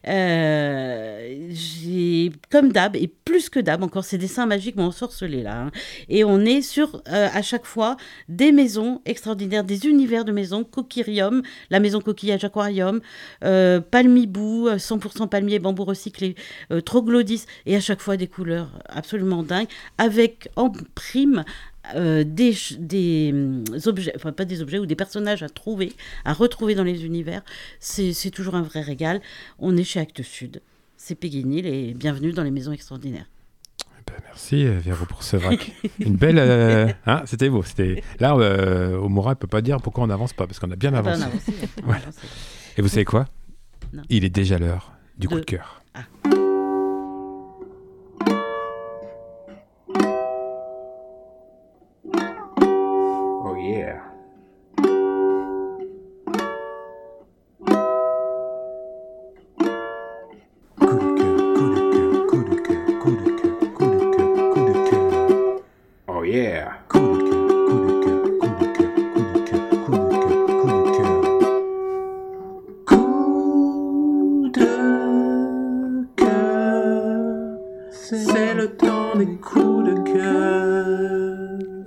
J'ai, comme d'hab, et plus que d'hab, encore ces dessins magiques m'ont ensorcelé là. Et on est sur, à chaque fois, des maisons extraordinaires, des univers de maisons, Coquirium, la maison coquillage aquarium, Palmibou, 100% palmier, bambou recyclé, Troglodyte, et à chaque fois des couleurs absolument dingues, avec en prime des objets, enfin pas des objets, ou des personnages à retrouver dans les univers. C'est toujours un vrai régal. On est chez Actes Sud. C'est Peggy Neal et bienvenue dans les maisons extraordinaires. Merci Véro pour ce vrac. Une belle... c'était beau. Là, Omura ne peut pas dire pourquoi on n'avance pas, parce qu'on a bien avancé. Voilà. Et vous savez quoi ? Non. Il est déjà l'heure du coup de cœur. Ah. Oh yeah.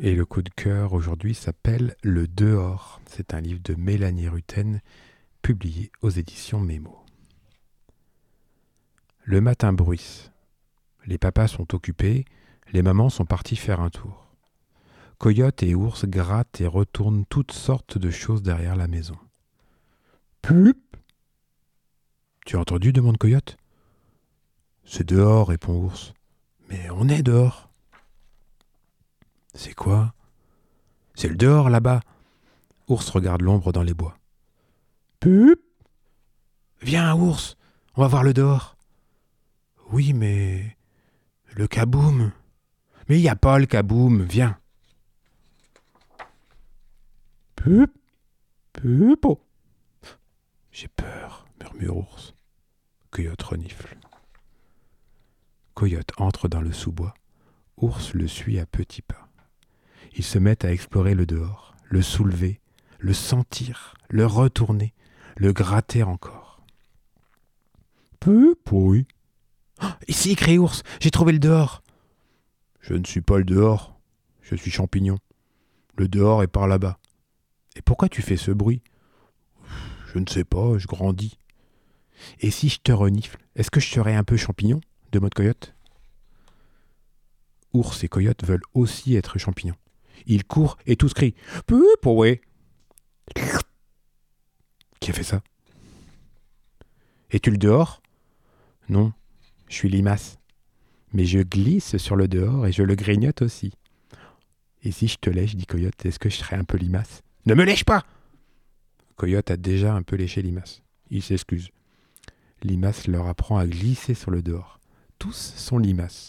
Et le coup de cœur aujourd'hui s'appelle Le Dehors. C'est un livre de Mélanie Rutten, publié aux éditions Mémo. Le matin bruisse. Les papas sont occupés, les mamans sont parties faire un tour. Coyote et ours grattent et retournent toutes sortes de choses derrière la maison. Plup !»« Tu as entendu ?» demande Coyote. « C'est dehors » répond ours. « Mais on est dehors. » « C'est quoi ?»« C'est le dehors là-bas. » Ours regarde l'ombre dans les bois. « Plup !»« Viens ours, on va voir le dehors. »« Oui mais... le kaboum. »« Mais il n'y a pas le kaboum, viens. » Pup, pupo. J'ai peur, murmure ours. Coyote renifle. Coyote entre dans le sous-bois. Ours le suit à petits pas. Ils se mettent à explorer le dehors, le soulever, le sentir, le retourner, le gratter encore. Oui. Oh, ici, crie ours, j'ai trouvé le dehors. Je ne suis pas le dehors, je suis champignon. Le dehors est par là-bas. Et pourquoi tu fais ce bruit ? Je ne sais pas, je grandis. Et si je te renifle, est-ce que je serais un peu champignon ? Demande Coyote. Ours et Coyote veulent aussi être champignons. Ils courent et tous crient « Pup, ouais !» Qui a fait ça ? Es-tu le dehors ? Non, je suis limace. Mais je glisse sur le dehors et je le grignote aussi. Et si je te lèche, dit Coyote, est-ce que je serais un peu limace ? Ne me lèche pas ! Coyote a déjà un peu léché Limace. Il s'excuse. Limace leur apprend à glisser sur le dehors. Tous sont limaces.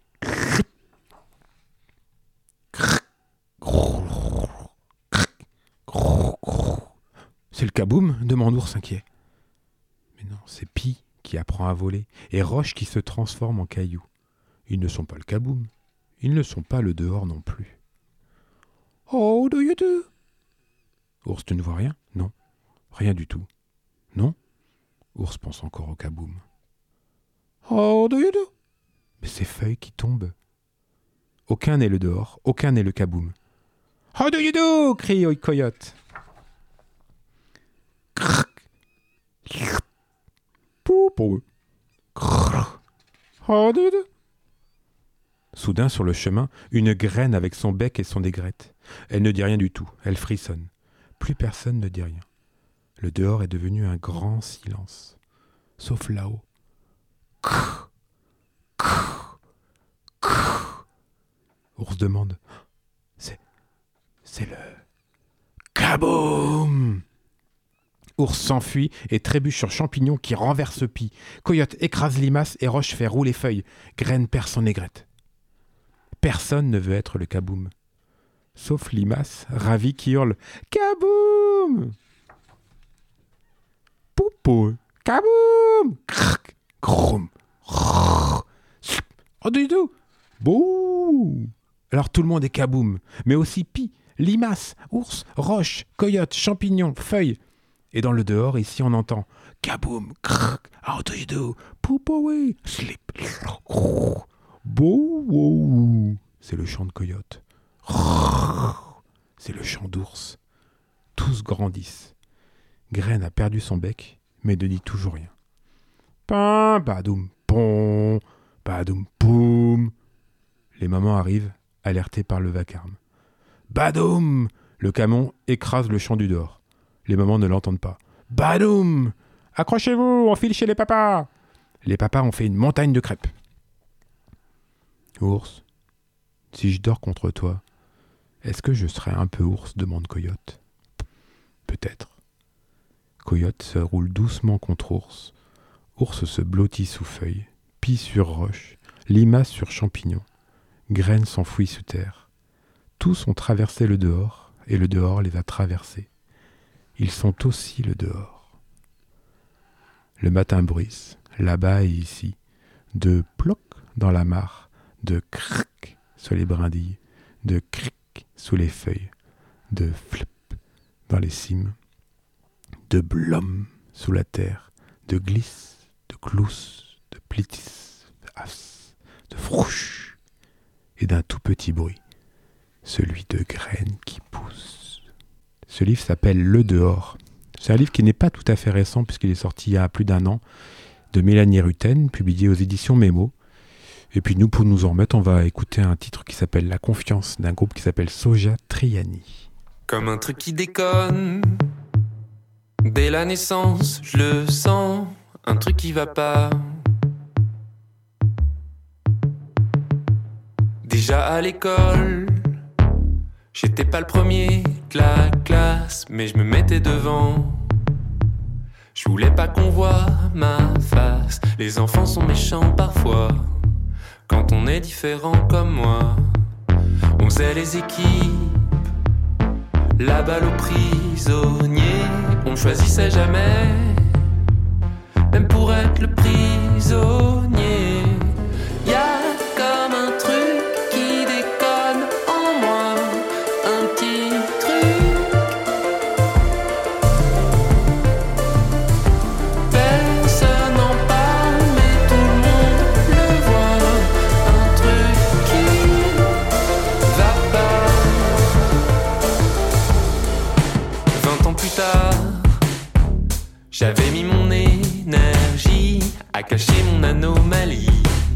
C'est le kaboum ? Demande ours inquiet. Mais non, c'est Pi qui apprend à voler et Roche qui se transforme en caillou. Ils ne sont pas le kaboum. Ils ne sont pas le dehors non plus. How do you do ? Ours, tu ne vois rien ? Non. Rien du tout. Non ? Ours pense encore au kaboum. How do you do ? Mais ces feuilles qui tombent. Aucun n'est le dehors, aucun n'est le kaboum. How do you do ? Crie Coyote. How do you do ? Soudain, sur le chemin, une graine avec son bec et son aigrette. Elle ne dit rien du tout, elle frissonne. Plus personne ne dit rien. Le dehors est devenu un grand silence. Sauf là-haut. Ours demande. C'est le kaboum. Ours s'enfuit et trébuche sur Champignon qui renverse Pi. Coyote écrase Limace et Roche fait rouler Feuille. Graine perd son aigrette. Personne ne veut être le kaboum. Sauf Limace, ravi, qui hurle « Kaboum !» Poupo, kaboum !»« Krrk, kroum, rrrr, oh du tout, bouh !» Alors tout le monde est kaboum, mais aussi Pi, Limace, Ours, Roche, Coyote, Champignon, Feuille. Et dans le dehors, ici, on entend « Kaboum, krrk, how do you do, poupo, oui, slip, bouh, wow !» C'est le chant de Coyote. C'est le chant d'ours. Tous grandissent. Graine a perdu son bec, mais ne dit toujours rien. Pin, badoum, pom, badoum, poum. Les mamans arrivent, alertées par le vacarme. Badoum ! Le camion écrase le champ du dehors. Les mamans ne l'entendent pas. Badoum ! Accrochez-vous, on file chez les papas. Les papas ont fait une montagne de crêpes. Ours, si je dors contre toi, est-ce que je serai un peu ours ? Demande Coyote. Peut-être. Coyote se roule doucement contre ours. Ours se blottit sous Feuille. Pi sur Roche. Limace sur Champignon. Graine s'enfouit sous terre. Tous ont traversé le dehors, et le dehors les a traversés. Ils sont aussi le dehors. Le matin bruisse, là-bas et ici, de ploc dans la mare, de cric sur les brindilles, de cric sous les feuilles, de flip dans les cimes, de blom sous la terre, de glisse, de clousse, de plitis, de as, de frouche, et d'un tout petit bruit, celui de graines qui poussent. Ce livre s'appelle Le Dehors. C'est un livre qui n'est pas tout à fait récent puisqu'il est sorti il y a plus d'1 an, de Mélanie Rutten, publié aux éditions Mémo. Et puis nous, pour nous en remettre, on va écouter un titre qui s'appelle La Confiance, d'un groupe qui s'appelle Soja Triani. Comme un truc qui déconne, dès la naissance, je le sens, un truc qui va pas. Déjà à l'école, j'étais pas le premier de la classe, mais je me mettais devant. Je voulais pas qu'on voie ma face. Les enfants sont méchants parfois, quand on est différent comme moi. On faisait les équipes, la balle aux prisonniers. On choisissait jamais, même pour être le prisonnier. Y'a comme un truc qui déconne en moi, un petit truc. Personne n'en parle, mais tout le monde le voit. Un truc qui va pas. 20 ans plus tard, j'avais mis mon énergie à cacher mon anomalie.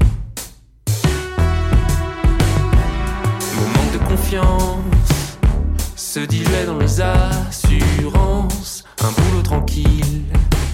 Mon manque de confiance se diluait dans les assurances. Un boulot tranquille.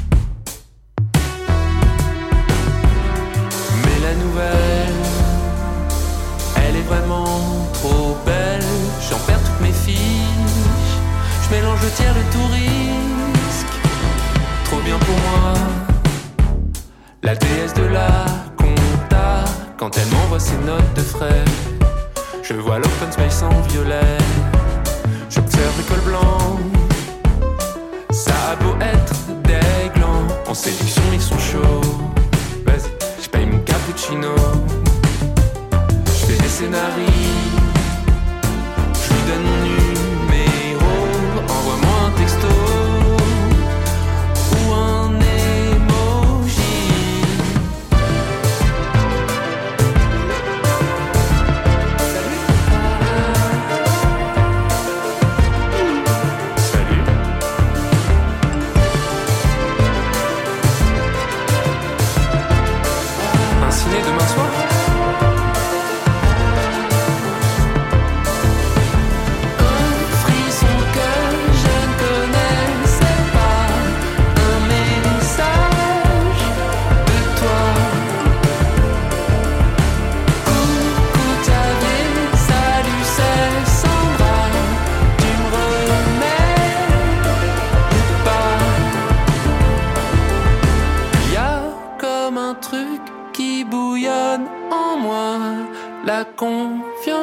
Mais la nouvelle, elle est vraiment trop belle. J'en perds toutes mes fiches. Je mélange le tiers et tout risque. Trop bien pour moi. La déesse de la compta, quand elle m'envoie ses notes de frais, je vois l'open space en violet. J'observe le col blanc. Ça a beau être déglant, en séduction ils sont chauds. Vas-y, je paye mon cappuccino. Je fais des scénarios. Je lui donne mon numéro. Envoie-moi un texto ou un emoji. Salut. Un ciné demain soir. Un frisson que je ne connaissais pas. Un message de toi. Coucou Xavier, salut c'est Sandra. Tu me remets ou pas? Y'a comme un truc qui bouillonne en moi, la confiance.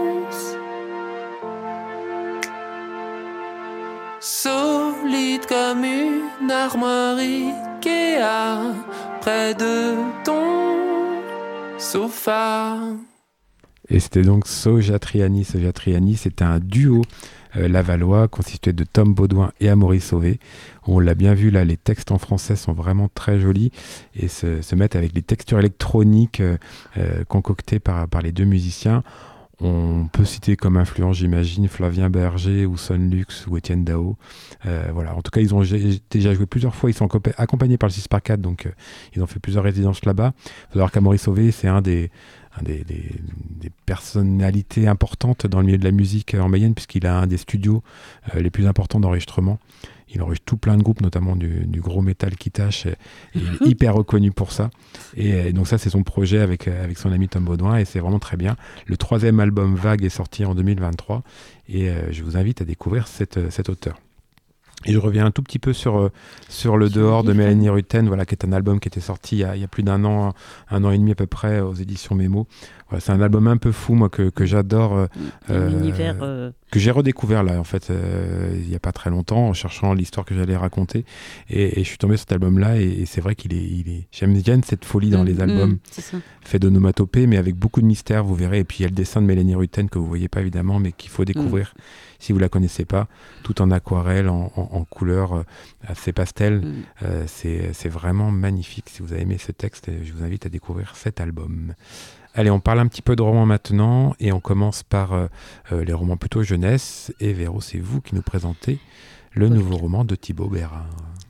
Solide comme une armoire Ikea, près de ton sofa. Et c'était donc Soja Triani. Soja Triani, c'était un duo lavallois constitué de Tom Baudouin et Amaury Sauvé. On l'a bien vu là, les textes en français sont vraiment très jolis et se mettent avec les textures électroniques concoctées par les deux musiciens. On peut citer comme influence, j'imagine, Flavien Berger ou Sonlux ou Étienne Dao. Voilà. En tout cas, ils ont déjà joué plusieurs fois. Ils sont accompagnés par le 6x4, donc ils ont fait plusieurs résidences là-bas. Il faut savoir qu'Amaury Sauvé, c'est un des personnalités importantes dans le milieu de la musique en Mayenne, puisqu'il a un des studios les plus importants d'enregistrement. Il enregistre tout plein de groupes, notamment du gros métal qui tâche, et il est hyper reconnu pour ça. Et donc ça, c'est son projet avec son ami Tom Baudouin, et c'est vraiment très bien. Le 3e album Vague est sorti en 2023, et je vous invite à découvrir cet auteur. Et je reviens un tout petit peu sur Le Dehors de Mélanie Rutten, voilà, qui est un album qui était sorti il y a plus d'1 an, 1 an et demi à peu près, aux éditions Mémo. Voilà, c'est un album un peu fou, moi, que j'adore. L'univers... Que j'ai redécouvert là, en fait, il n'y a pas très longtemps, en cherchant l'histoire que j'allais raconter. Et je suis tombé sur cet album-là, et c'est vrai qu'il est... J'aime bien cette folie dans les albums, fait d'onomatopée, mais avec beaucoup de mystère, vous verrez. Et puis il y a le dessin de Mélanie Rutten, que vous ne voyez pas évidemment, mais qu'il faut découvrir si vous ne la connaissez pas, tout en aquarelle, en couleurs assez pastel. C'est vraiment magnifique. Si vous avez aimé ce texte, je vous invite à découvrir cet album. Allez, on parle un petit peu de romans maintenant et on commence par les romans plutôt jeunesse. Et Véro, c'est vous qui nous présentez le nouveau roman de Thibaut Bérard.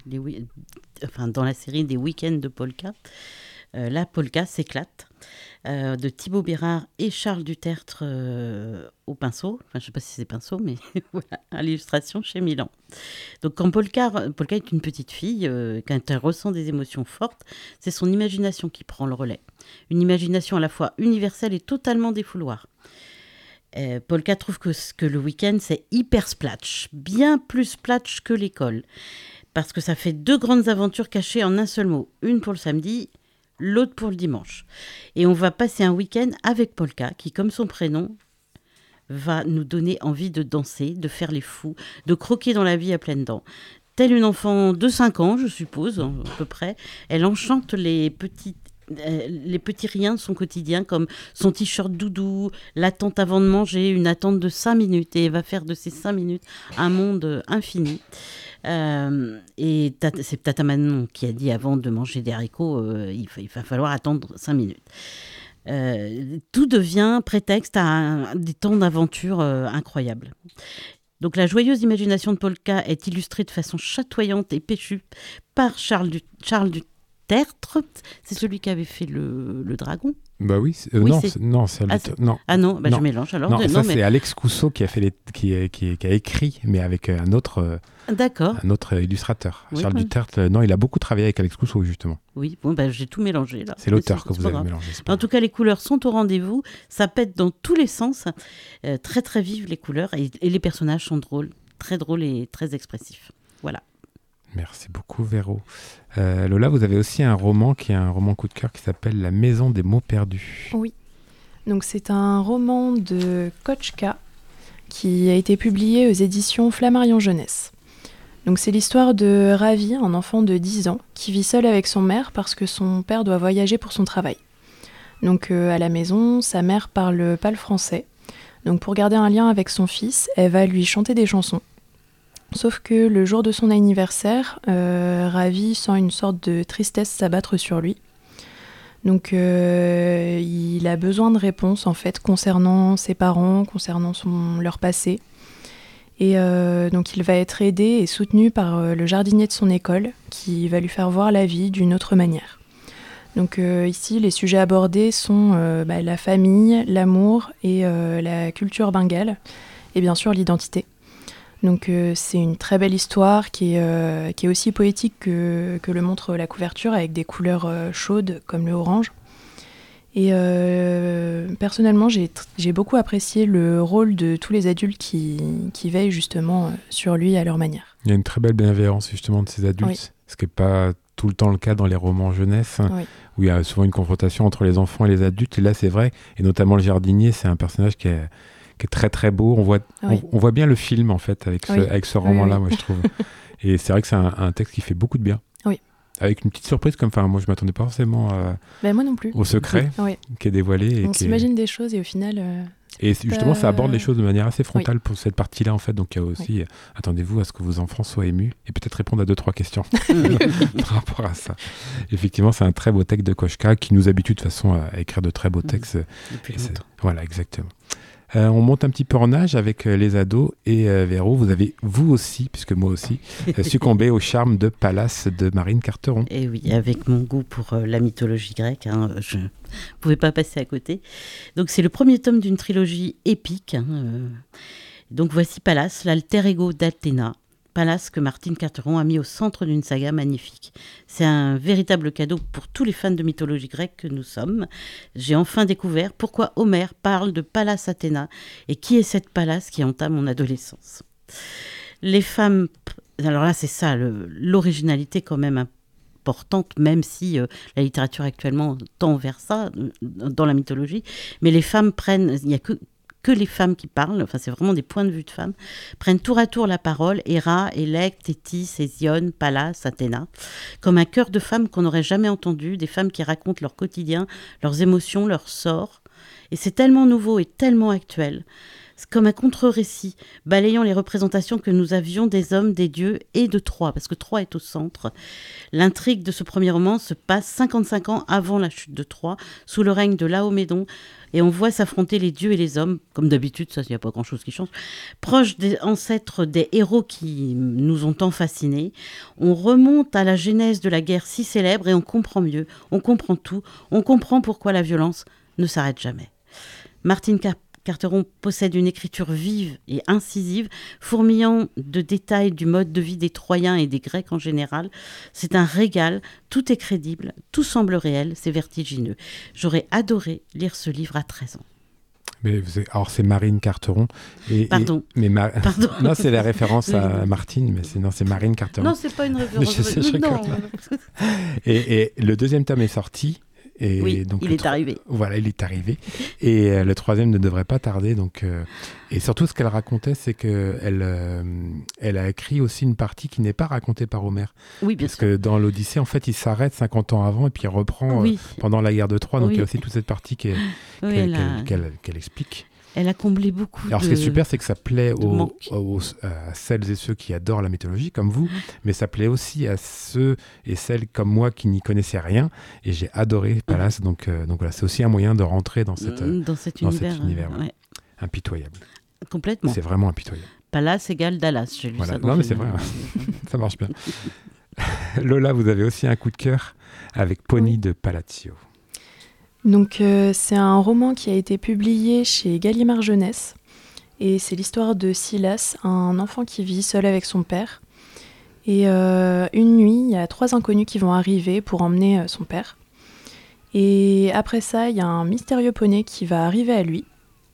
Dans la série des week-ends de Polka, la Polka s'éclate, de Thibaut Bérard et Charles Dutertre au pinceau. Enfin, je ne sais pas si c'est pinceau, mais voilà, à l'illustration chez Milan. Donc, quand Polka est une petite fille, quand elle ressent des émotions fortes, c'est son imagination qui prend le relais. Une imagination à la fois universelle et totalement défouloir. Polka trouve que le week-end, c'est hyper splatch, bien plus splatch que l'école. Parce que ça fait 2 grandes aventures cachées en un seul mot. Une pour le samedi, l'autre pour le dimanche. Et on va passer un week-end avec Polka, qui, comme son prénom, va nous donner envie de danser, de faire les fous, de croquer dans la vie à pleines dents. Telle une enfant de 5 ans, je suppose, à peu près, elle enchante les petits riens de son quotidien, comme son t-shirt doudou, l'attente avant de manger, une attente de 5 minutes. Et elle va faire de ces 5 minutes un monde infini. Et c'est Tata Manon qui a dit avant de manger des haricots, il va falloir attendre 5 minutes. Tout devient prétexte à des temps d'aventure incroyables. Donc la joyeuse imagination de Polka est illustrée de façon chatoyante et péchue par Charles Dutertre. C'est celui qui avait fait le dragon. Bah oui, non. Ah non, je mélange alors. Non, c'est Alex Cousseau qui a qui a écrit, mais avec un autre illustrateur. Charles Dutertre, non, il a beaucoup travaillé avec Alex Cousseau, justement. Oui, j'ai tout mélangé là. C'est l'auteur que vous avez mélangé. En tout cas, les couleurs sont au rendez-vous, ça pète dans tous les sens, très très vives les couleurs, et les personnages sont drôles et très expressifs. Voilà. Merci beaucoup, Véro. Lola, vous avez aussi un roman qui est un roman coup de cœur qui s'appelle La Maison des mots perdus. Oui. Donc c'est un roman de Kochka qui a été publié aux éditions Flammarion Jeunesse. Donc c'est l'histoire de Ravi, un enfant de 10 ans, qui vit seul avec son mère parce que son père doit voyager pour son travail. Donc à la maison, sa mère parle pas le français. Donc pour garder un lien avec son fils, elle va lui chanter des chansons. Sauf que le jour de son anniversaire, Ravi sent une sorte de tristesse s'abattre sur lui. Donc il a besoin de réponses en fait concernant ses parents, concernant leur passé. Et donc il va être aidé et soutenu par le jardinier de son école qui va lui faire voir la vie d'une autre manière. Donc ici les sujets abordés sont la famille, l'amour et la culture bengale et bien sûr l'identité. Donc c'est une très belle histoire qui est aussi poétique que le montre la couverture avec des couleurs chaudes comme le orange. Et personnellement j'ai beaucoup apprécié le rôle de tous les adultes qui veillent justement sur lui à leur manière. Il y a une très belle bienveillance justement de ces adultes, oui. Ce qui n'est pas tout le temps le cas dans les romans jeunesse, oui. Où il y a souvent une confrontation entre les enfants et les adultes. Et là c'est vrai, et notamment le jardinier, c'est un personnage qui est très très beau. On voit bien le film en fait avec ce roman-là, moi je trouve. Et c'est vrai que c'est un texte qui fait beaucoup de bien. Oui. Avec une petite surprise, moi je m'attendais pas forcément moi non plus. au secret qui est dévoilé. On s'imagine des choses et au final... et justement ça aborde les choses de manière assez frontale pour cette partie-là en fait. Donc il y a aussi, attendez-vous à ce que vos enfants soient émus et peut-être répondre à 2-3 questions par rapport à ça. Effectivement c'est un très beau texte de Kochka qui nous habitue de toute façon à écrire de très beaux textes. Depuis longtemps. Voilà, exactement. On monte un petit peu en âge avec les ados et Véro, vous avez vous aussi, puisque moi aussi, succombé au charme de Pallas de Marine Carteron. Et oui, avec mon goût pour la mythologie grecque, je ne pouvais pas passer à côté. Donc c'est le premier tome d'une trilogie épique. Donc voici Pallas, l'alter ego d'Athéna. Pallas que Marine Carteron a mis au centre d'une saga magnifique. C'est un véritable cadeau pour tous les fans de mythologie grecque que nous sommes. J'ai enfin découvert pourquoi Homère parle de Pallas Athéna et qui est cette Pallas qui entame mon adolescence. Les femmes... Alors là, c'est ça, l'originalité quand même importante, même si la littérature actuellement tend vers ça, dans la mythologie. Mais les femmes prennent... Il n'y a que les femmes qui parlent, enfin c'est vraiment des points de vue de femmes, prennent tour à tour la parole, Héra, Élec, Thétis, Hésione, Pallas, Athéna, comme un chœur de femmes qu'on n'aurait jamais entendu, des femmes qui racontent leur quotidien, leurs émotions, leurs sorts. Et c'est tellement nouveau et tellement actuel. C'est comme un contre-récit, balayant les représentations que nous avions des hommes, des dieux et de Troie, parce que Troie est au centre. L'intrigue de ce premier roman se passe 55 ans avant la chute de Troie, sous le règne de Laomédon, et on voit s'affronter les dieux et les hommes, comme d'habitude, ça, il n'y a pas grand-chose qui change, proches des ancêtres des héros qui nous ont tant fascinés. On remonte à la genèse de la guerre si célèbre et on comprend mieux, on comprend tout, on comprend pourquoi la violence ne s'arrête jamais. Martine Carteron possède une écriture vive et incisive, fourmillant de détails du mode de vie des Troyens et des Grecs en général. C'est un régal, tout est crédible, tout semble réel, c'est vertigineux. J'aurais adoré lire ce livre à 13 ans. Alors c'est Marine Carteron. Pardon. Pardon. Non, c'est la référence à Martine, mais c'est Marine Carteron. Non, c'est pas une référence. Non. Et le deuxième tome est sorti. Et oui, donc il est arrivé. Voilà, il est arrivé. Et le troisième ne devrait pas tarder. Donc, et surtout, ce qu'elle racontait, c'est qu'elle elle a écrit aussi une partie qui n'est pas racontée par Homère. Oui, bien Parce sûr. que dans l'Odyssée, en fait, il s'arrête 50 ans avant et puis il reprend pendant la guerre de Troie. Donc, il y a aussi toute cette partie qu'elle explique. Elle a comblé beaucoup. Alors, ce qui est super, c'est que ça plaît à celles et ceux qui adorent la mythologie, comme vous, mais ça plaît aussi à ceux et celles comme moi qui n'y connaissaient rien. Et j'ai adoré Pallas. Donc voilà, c'est aussi un moyen de rentrer dans cet univers impitoyable. Complètement. C'est vraiment impitoyable. Pallas égale Dallas. J'ai lu ça. Non, mais c'est vrai. Ça marche bien. Lola, vous avez aussi un coup de cœur avec Pony de Palatio. Donc c'est un roman qui a été publié chez Gallimard Jeunesse et c'est l'histoire de Silas, un enfant qui vit seul avec son père. Et une nuit, il y a 3 inconnus qui vont arriver pour emmener son père. Et après ça, il y a un mystérieux poney qui va arriver à lui.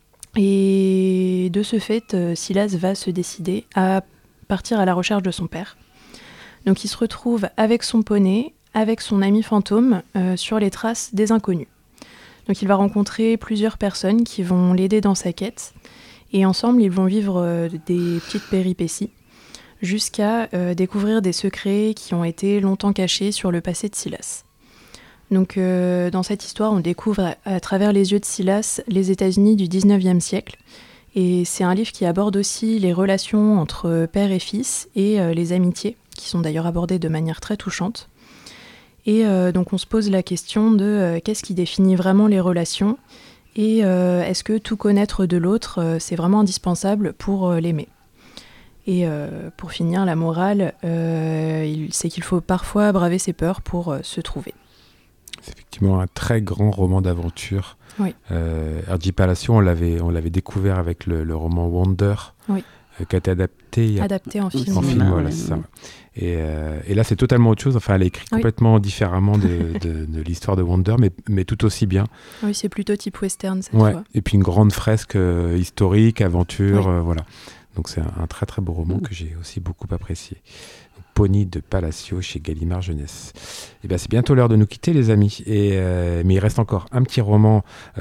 Et de ce fait, Silas va se décider à partir à la recherche de son père. Donc il se retrouve avec son poney, avec son ami fantôme, sur les traces des inconnus. Donc il va rencontrer plusieurs personnes qui vont l'aider dans sa quête. Et ensemble, ils vont vivre des petites péripéties jusqu'à découvrir des secrets qui ont été longtemps cachés sur le passé de Silas. Donc dans cette histoire, on découvre à travers les yeux de Silas les États-Unis du 19e siècle. Et c'est un livre qui aborde aussi les relations entre père et fils et les amitiés, qui sont d'ailleurs abordées de manière très touchante. Et donc on se pose la question de qu'est-ce qui définit vraiment les relations et est-ce que tout connaître de l'autre, c'est vraiment indispensable pour l'aimer. Et pour finir, la morale, c'est qu'il faut parfois braver ses peurs pour se trouver. C'est effectivement un très grand roman d'aventure. Oui. R.J. Palacio, on l'avait découvert avec le roman Wonder. Oui. Qui a été adapté en film. Voilà, c'est ça. Et là, c'est totalement autre chose. Enfin, elle est écrite complètement différemment de l'histoire de Wonder, mais tout aussi bien. Oui, c'est plutôt type western cette fois. Et puis une grande fresque historique, aventure, voilà. Donc c'est un très très beau roman que j'ai aussi beaucoup apprécié. Pony de Palatio chez Gallimard Jeunesse. Et bien c'est bientôt l'heure de nous quitter les amis. Mais il reste encore un petit roman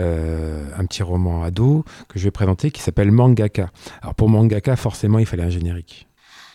ado que je vais présenter qui s'appelle Mangaka. Alors pour Mangaka, forcément il fallait un générique.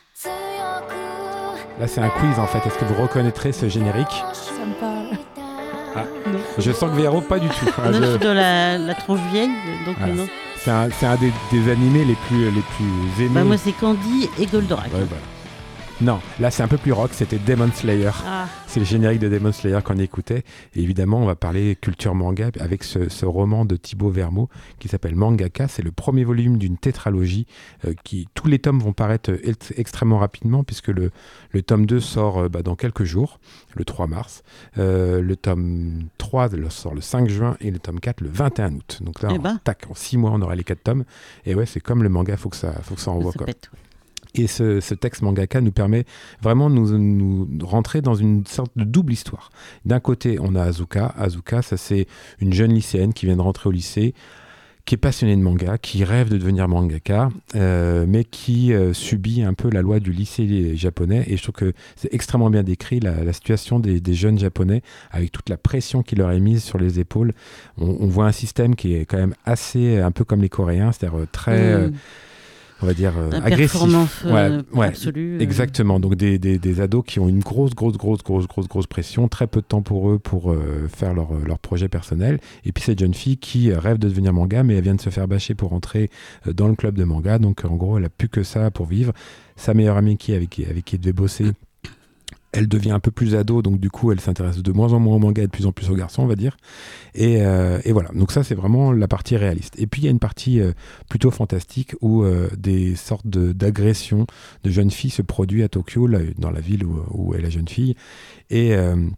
Là c'est un quiz en fait. Est-ce que vous reconnaîtrez ce générique ? Ça me parle. Ah, je sens que Véro pas du tout. Non, je suis dans la tranche vieille, donc non. C'est un des animés les plus aimés. Moi c'est Candy et Goldorak. Ouais, voilà. Non, là c'est un peu plus rock, c'était Demon Slayer. C'est le générique de Demon Slayer qu'on écoutait. Et évidemment, on va parler culture manga avec ce roman de Thibaut Vermeau qui s'appelle Mangaka. C'est le premier volume d'une tétralogie tous les tomes vont paraître extrêmement rapidement puisque le tome 2 sort dans quelques jours, le 3 mars. Le tome 3 sort le 5 juin et le tome 4 le 21 août. Donc là, en 6 mois, on aura les 4 tomes. Et ouais, c'est comme le manga, faut que ça envoie quoi. Et ce texte mangaka nous permet vraiment de nous rentrer dans une sorte de double histoire. D'un côté, on a Asuka. Asuka, ça c'est une jeune lycéenne qui vient de rentrer au lycée, qui est passionnée de manga, qui rêve de devenir mangaka, mais qui subit un peu la loi du lycée japonais. Et je trouve que c'est extrêmement bien décrit la situation des jeunes japonais, avec toute la pression qui leur est mise sur les épaules. On voit un système qui est quand même assez, un peu comme les Coréens, c'est-à-dire très... on va dire, La agressifs. performance Ouais, absolue. exactement. Donc des ados qui ont une grosse pression, très peu de temps pour eux pour faire leur projet personnel. Et puis cette jeune fille qui rêve de devenir manga, mais elle vient de se faire bâcher pour entrer dans le club de manga. Donc en gros, elle a plus que ça pour vivre. Sa meilleure amie avec qui elle devait bosser, elle devient un peu plus ado, donc du coup elle s'intéresse de moins en moins au manga et de plus en plus aux garçons, on va dire. Et voilà, donc ça c'est vraiment la partie réaliste. Et puis il y a une partie plutôt fantastique où des sortes d'agressions de jeunes filles se produisent à Tokyo, là, dans la ville où est la jeune fille. Et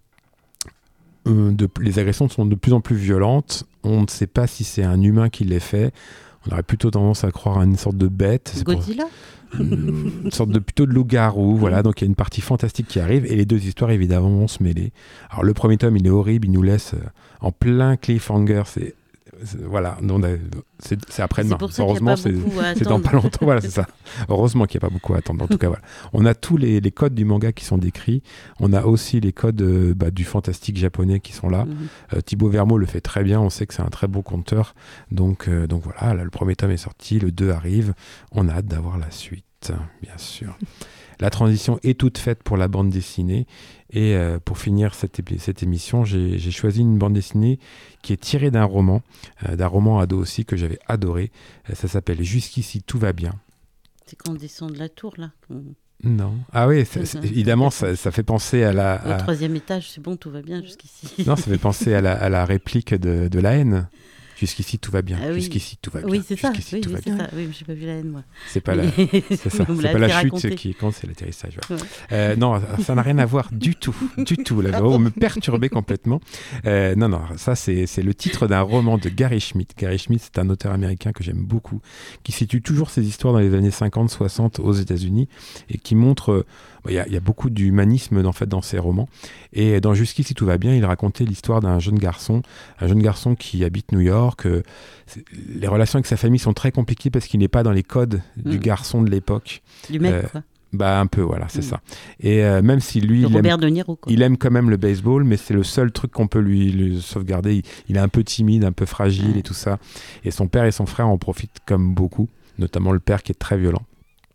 les agressions sont de plus en plus violentes. On ne sait pas si c'est un humain qui les fait. On aurait plutôt tendance à croire à une sorte de bête. Godzilla Une sorte de plutôt de loup-garou, voilà. Donc il y a une partie fantastique qui arrive et les deux histoires évidemment vont se mêler. Alors le premier tome il est horrible, il nous laisse en plein cliffhanger, voilà, c'est après-demain. Heureusement, c'est dans pas longtemps. Voilà, c'est ça. Heureusement qu'il n'y a pas beaucoup à attendre. En tout cas, voilà. On a tous les codes du manga qui sont décrits. On a aussi les codes du fantastique japonais qui sont là. Thibaut Vermeau le fait très bien. On sait que c'est un très beau conteur. Donc voilà, là, le premier tome est sorti, le 2 arrive. On a hâte d'avoir la suite, bien sûr. La transition est toute faite pour la bande dessinée. Et pour finir cette émission, j'ai choisi une bande dessinée qui est tirée d'un roman ado aussi que j'avais adoré. Ça s'appelle « Jusqu'ici, tout va bien ». C'est quand on descend de la tour, là. Non. Ah oui, évidemment, ça fait penser à la... Au troisième étage, c'est bon, tout va bien jusqu'ici. Non, ça fait penser à la réplique de La Haine. Jusqu'ici, tout va bien. Ah oui. Jusqu'ici, tout va bien. Oui, c'est ça. Jusqu'ici, tout va bien. Oui, j'ai pas vu La Haine, moi. C'est pas la chute qui compte, c'est l'atterrissage. Ouais. Ouais. Non, ça n'a rien à voir du tout. Là, vous me perturbez complètement. Non, ça, c'est le titre d'un roman de Gary Schmidt. Gary Schmidt, c'est un auteur américain que j'aime beaucoup, qui situe toujours ses histoires dans les années 50-60 aux États-Unis et qui montre... Il y a beaucoup d'humanisme en fait, dans ses romans. Et dans Jusqu'ici, tout va bien, il racontait l'histoire d'un jeune garçon qui habite New York. Les relations avec sa famille sont très compliquées parce qu'il n'est pas dans les codes du garçon de l'époque. Du mec, quoi. Un peu, voilà, c'est ça. Et même si lui, il aime quand même le baseball, mais c'est le seul truc qu'on peut lui sauvegarder. Il est un peu timide, un peu fragile et tout ça. Et son père et son frère en profitent comme beaucoup, notamment le père qui est très violent.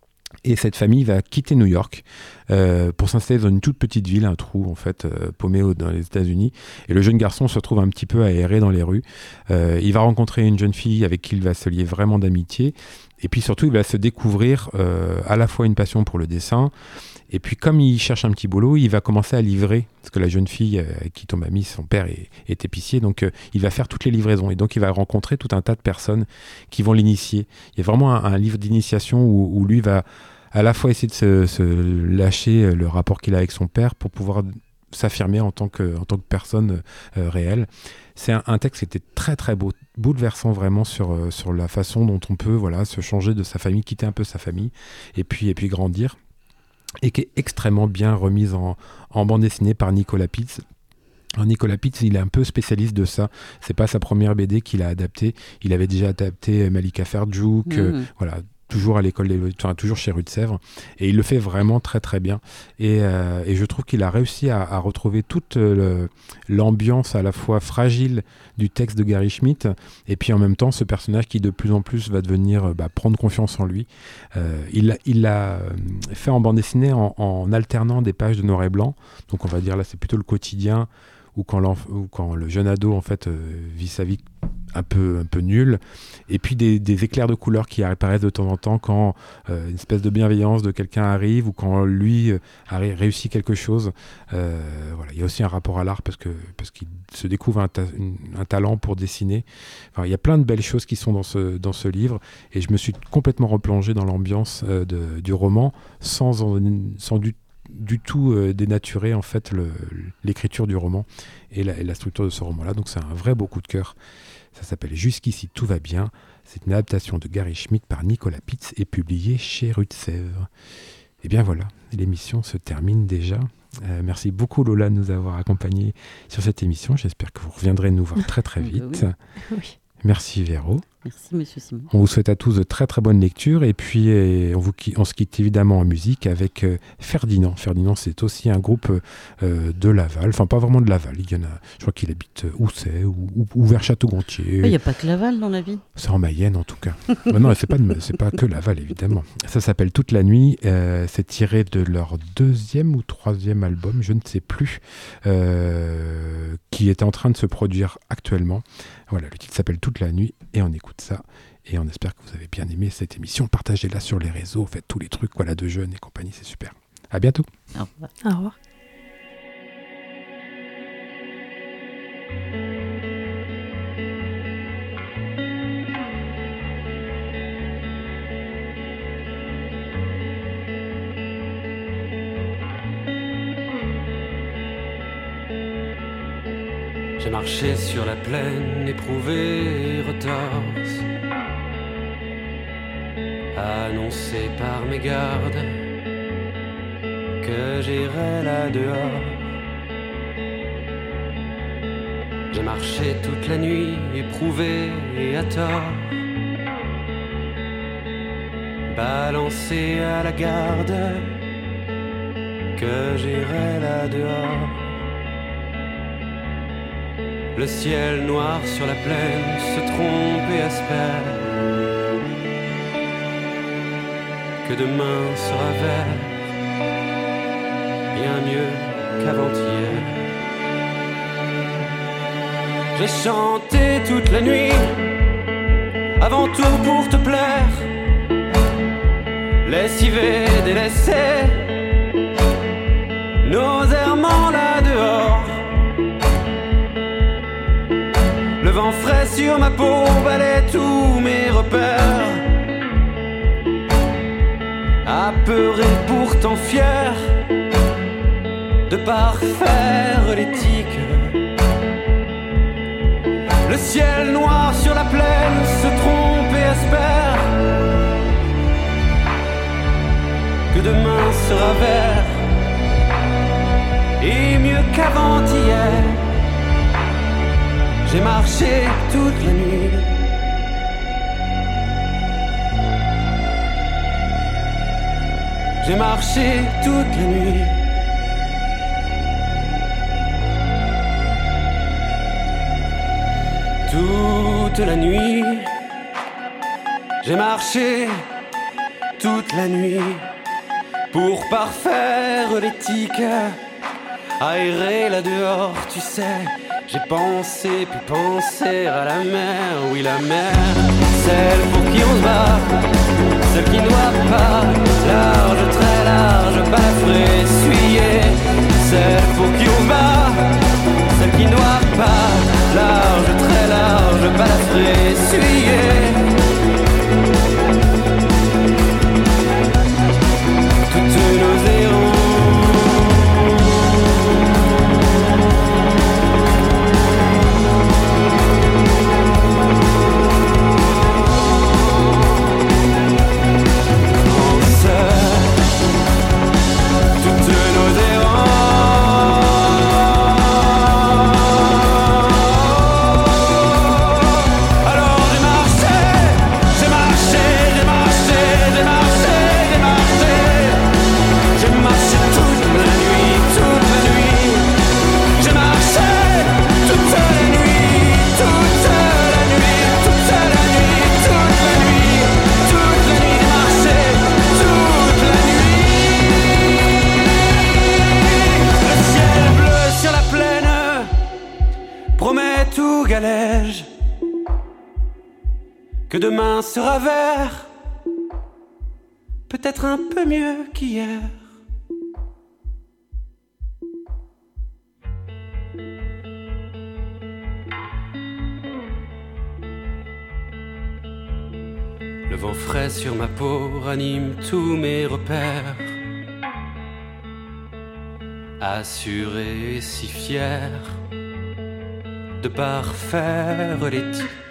Et cette famille va quitter New York pour s'installer dans une toute petite ville, un trou en fait, paumé dans les États-Unis. Et le jeune garçon se retrouve un petit peu à errer dans les rues. Il va rencontrer une jeune fille avec qui il va se lier vraiment d'amitié. Et puis surtout, il va se découvrir à la fois une passion pour le dessin. Et puis comme il cherche un petit boulot, il va commencer à livrer, parce que la jeune fille avec qui tombe amie, son père est épicier, donc il va faire toutes les livraisons. Et donc il va rencontrer tout un tas de personnes qui vont l'initier. Il y a vraiment un livre d'initiation où lui va à la fois essayer de se lâcher le rapport qu'il a avec son père pour pouvoir s'affirmer en tant que personne réelle. C'est un texte qui était très très beau, bouleversant vraiment sur la façon dont on peut se changer de sa famille, quitter un peu sa famille et puis grandir. Et qui est extrêmement bien remise en bande dessinée par Nicolas Pitz. Alors Nicolas Pitz, il est un peu spécialiste de ça. C'est pas sa première BD qu'il a adaptée. Il avait déjà adapté Malika Ferjouk, toujours à l'école, toujours chez Rue de Sèvres. Et il le fait vraiment très très bien. Et je trouve qu'il a réussi à retrouver toute l'ambiance à la fois fragile du texte de Gary Schmidt et puis en même temps ce personnage qui de plus en plus va devenir prendre confiance en lui. Il l'a fait en bande dessinée en alternant des pages de noir et blanc. Donc on va dire là c'est plutôt le quotidien ou quand le jeune ado en fait vit sa vie un peu nulle, et puis des éclairs de couleurs qui apparaissent de temps en temps quand une espèce de bienveillance de quelqu'un arrive ou quand lui a réussi quelque chose. Il y a aussi un rapport à l'art parce qu'il se découvre un talent pour dessiner. Enfin, il y a plein de belles choses qui sont dans ce livre et je me suis complètement replongé dans l'ambiance du roman sans du tout dénaturer en fait l'écriture du roman et la structure de ce roman-là. Donc c'est un vrai beau coup de cœur. Ça s'appelle Jusqu'ici, tout va bien. C'est une adaptation de Gary Schmidt par Nicolas Pitz et publié chez Rue de Sèvres. Et bien voilà, l'émission se termine déjà. Merci beaucoup Lola de nous avoir accompagnés sur cette émission. J'espère que vous reviendrez nous voir très très vite. Oui. Merci Véro. Merci, monsieur Simon. On vous souhaite à tous de très très bonnes lectures et puis on se quitte évidemment en musique avec Ferdinand. Ferdinand, c'est aussi un groupe de Laval, enfin pas vraiment de Laval, il y en a, je crois qu'il habite Housset ou vers Château-Gontier. Il n'y a pas que Laval dans la vie. C'est en Mayenne en tout cas. Non, c'est pas que Laval évidemment. Ça s'appelle Toute la nuit, c'est tiré de leur 2e ou 3e album, je ne sais plus, qui est en train de se produire actuellement. Voilà, le titre s'appelle Toute la nuit et on écoute ça et on espère que vous avez bien aimé cette émission. Partagez-la sur les réseaux, faites tous les trucs de jeunes et compagnie, c'est super. À bientôt. Au revoir. Au revoir. J'ai marché sur la plaine, éprouvé retorse, annoncé par mes gardes que j'irai là dehors. J'ai marché toute la nuit, éprouvé et à tort, balancé à la garde que j'irai là dehors. Le ciel noir sur la plaine se trompe et espère que demain sera vert, bien mieux qu'avant-hier. J'ai chanté toute la nuit, avant tout pour te plaire, lessivé, délaissé, nos errements là dehors. Le vent frais sur ma peau balaie tous mes repères. Apeuré pourtant fier de parfaire l'éthique. Le ciel noir sur la plaine se trompe et espère que demain sera vert et mieux qu'avant-hier. J'ai marché toute la nuit. J'ai marché toute la nuit. Toute la nuit. J'ai marché toute la nuit pour parfaire l'éthique, aérer là dehors, tu sais. J'ai pensé, puis penser à la mer, oui la mer, celle pour qui on se bat, celle qui ne voit pas, large, très large, balafrée, essuyée, celle pour qui on se bat, celle qui ne voit pas, large, très large, balafrée, essuyée. Toutes nos errants. Que demain sera vert, peut-être un peu mieux qu'hier. Le vent frais sur ma peau ranime tous mes repères. Assuré et si fier de parfaire l'éthique.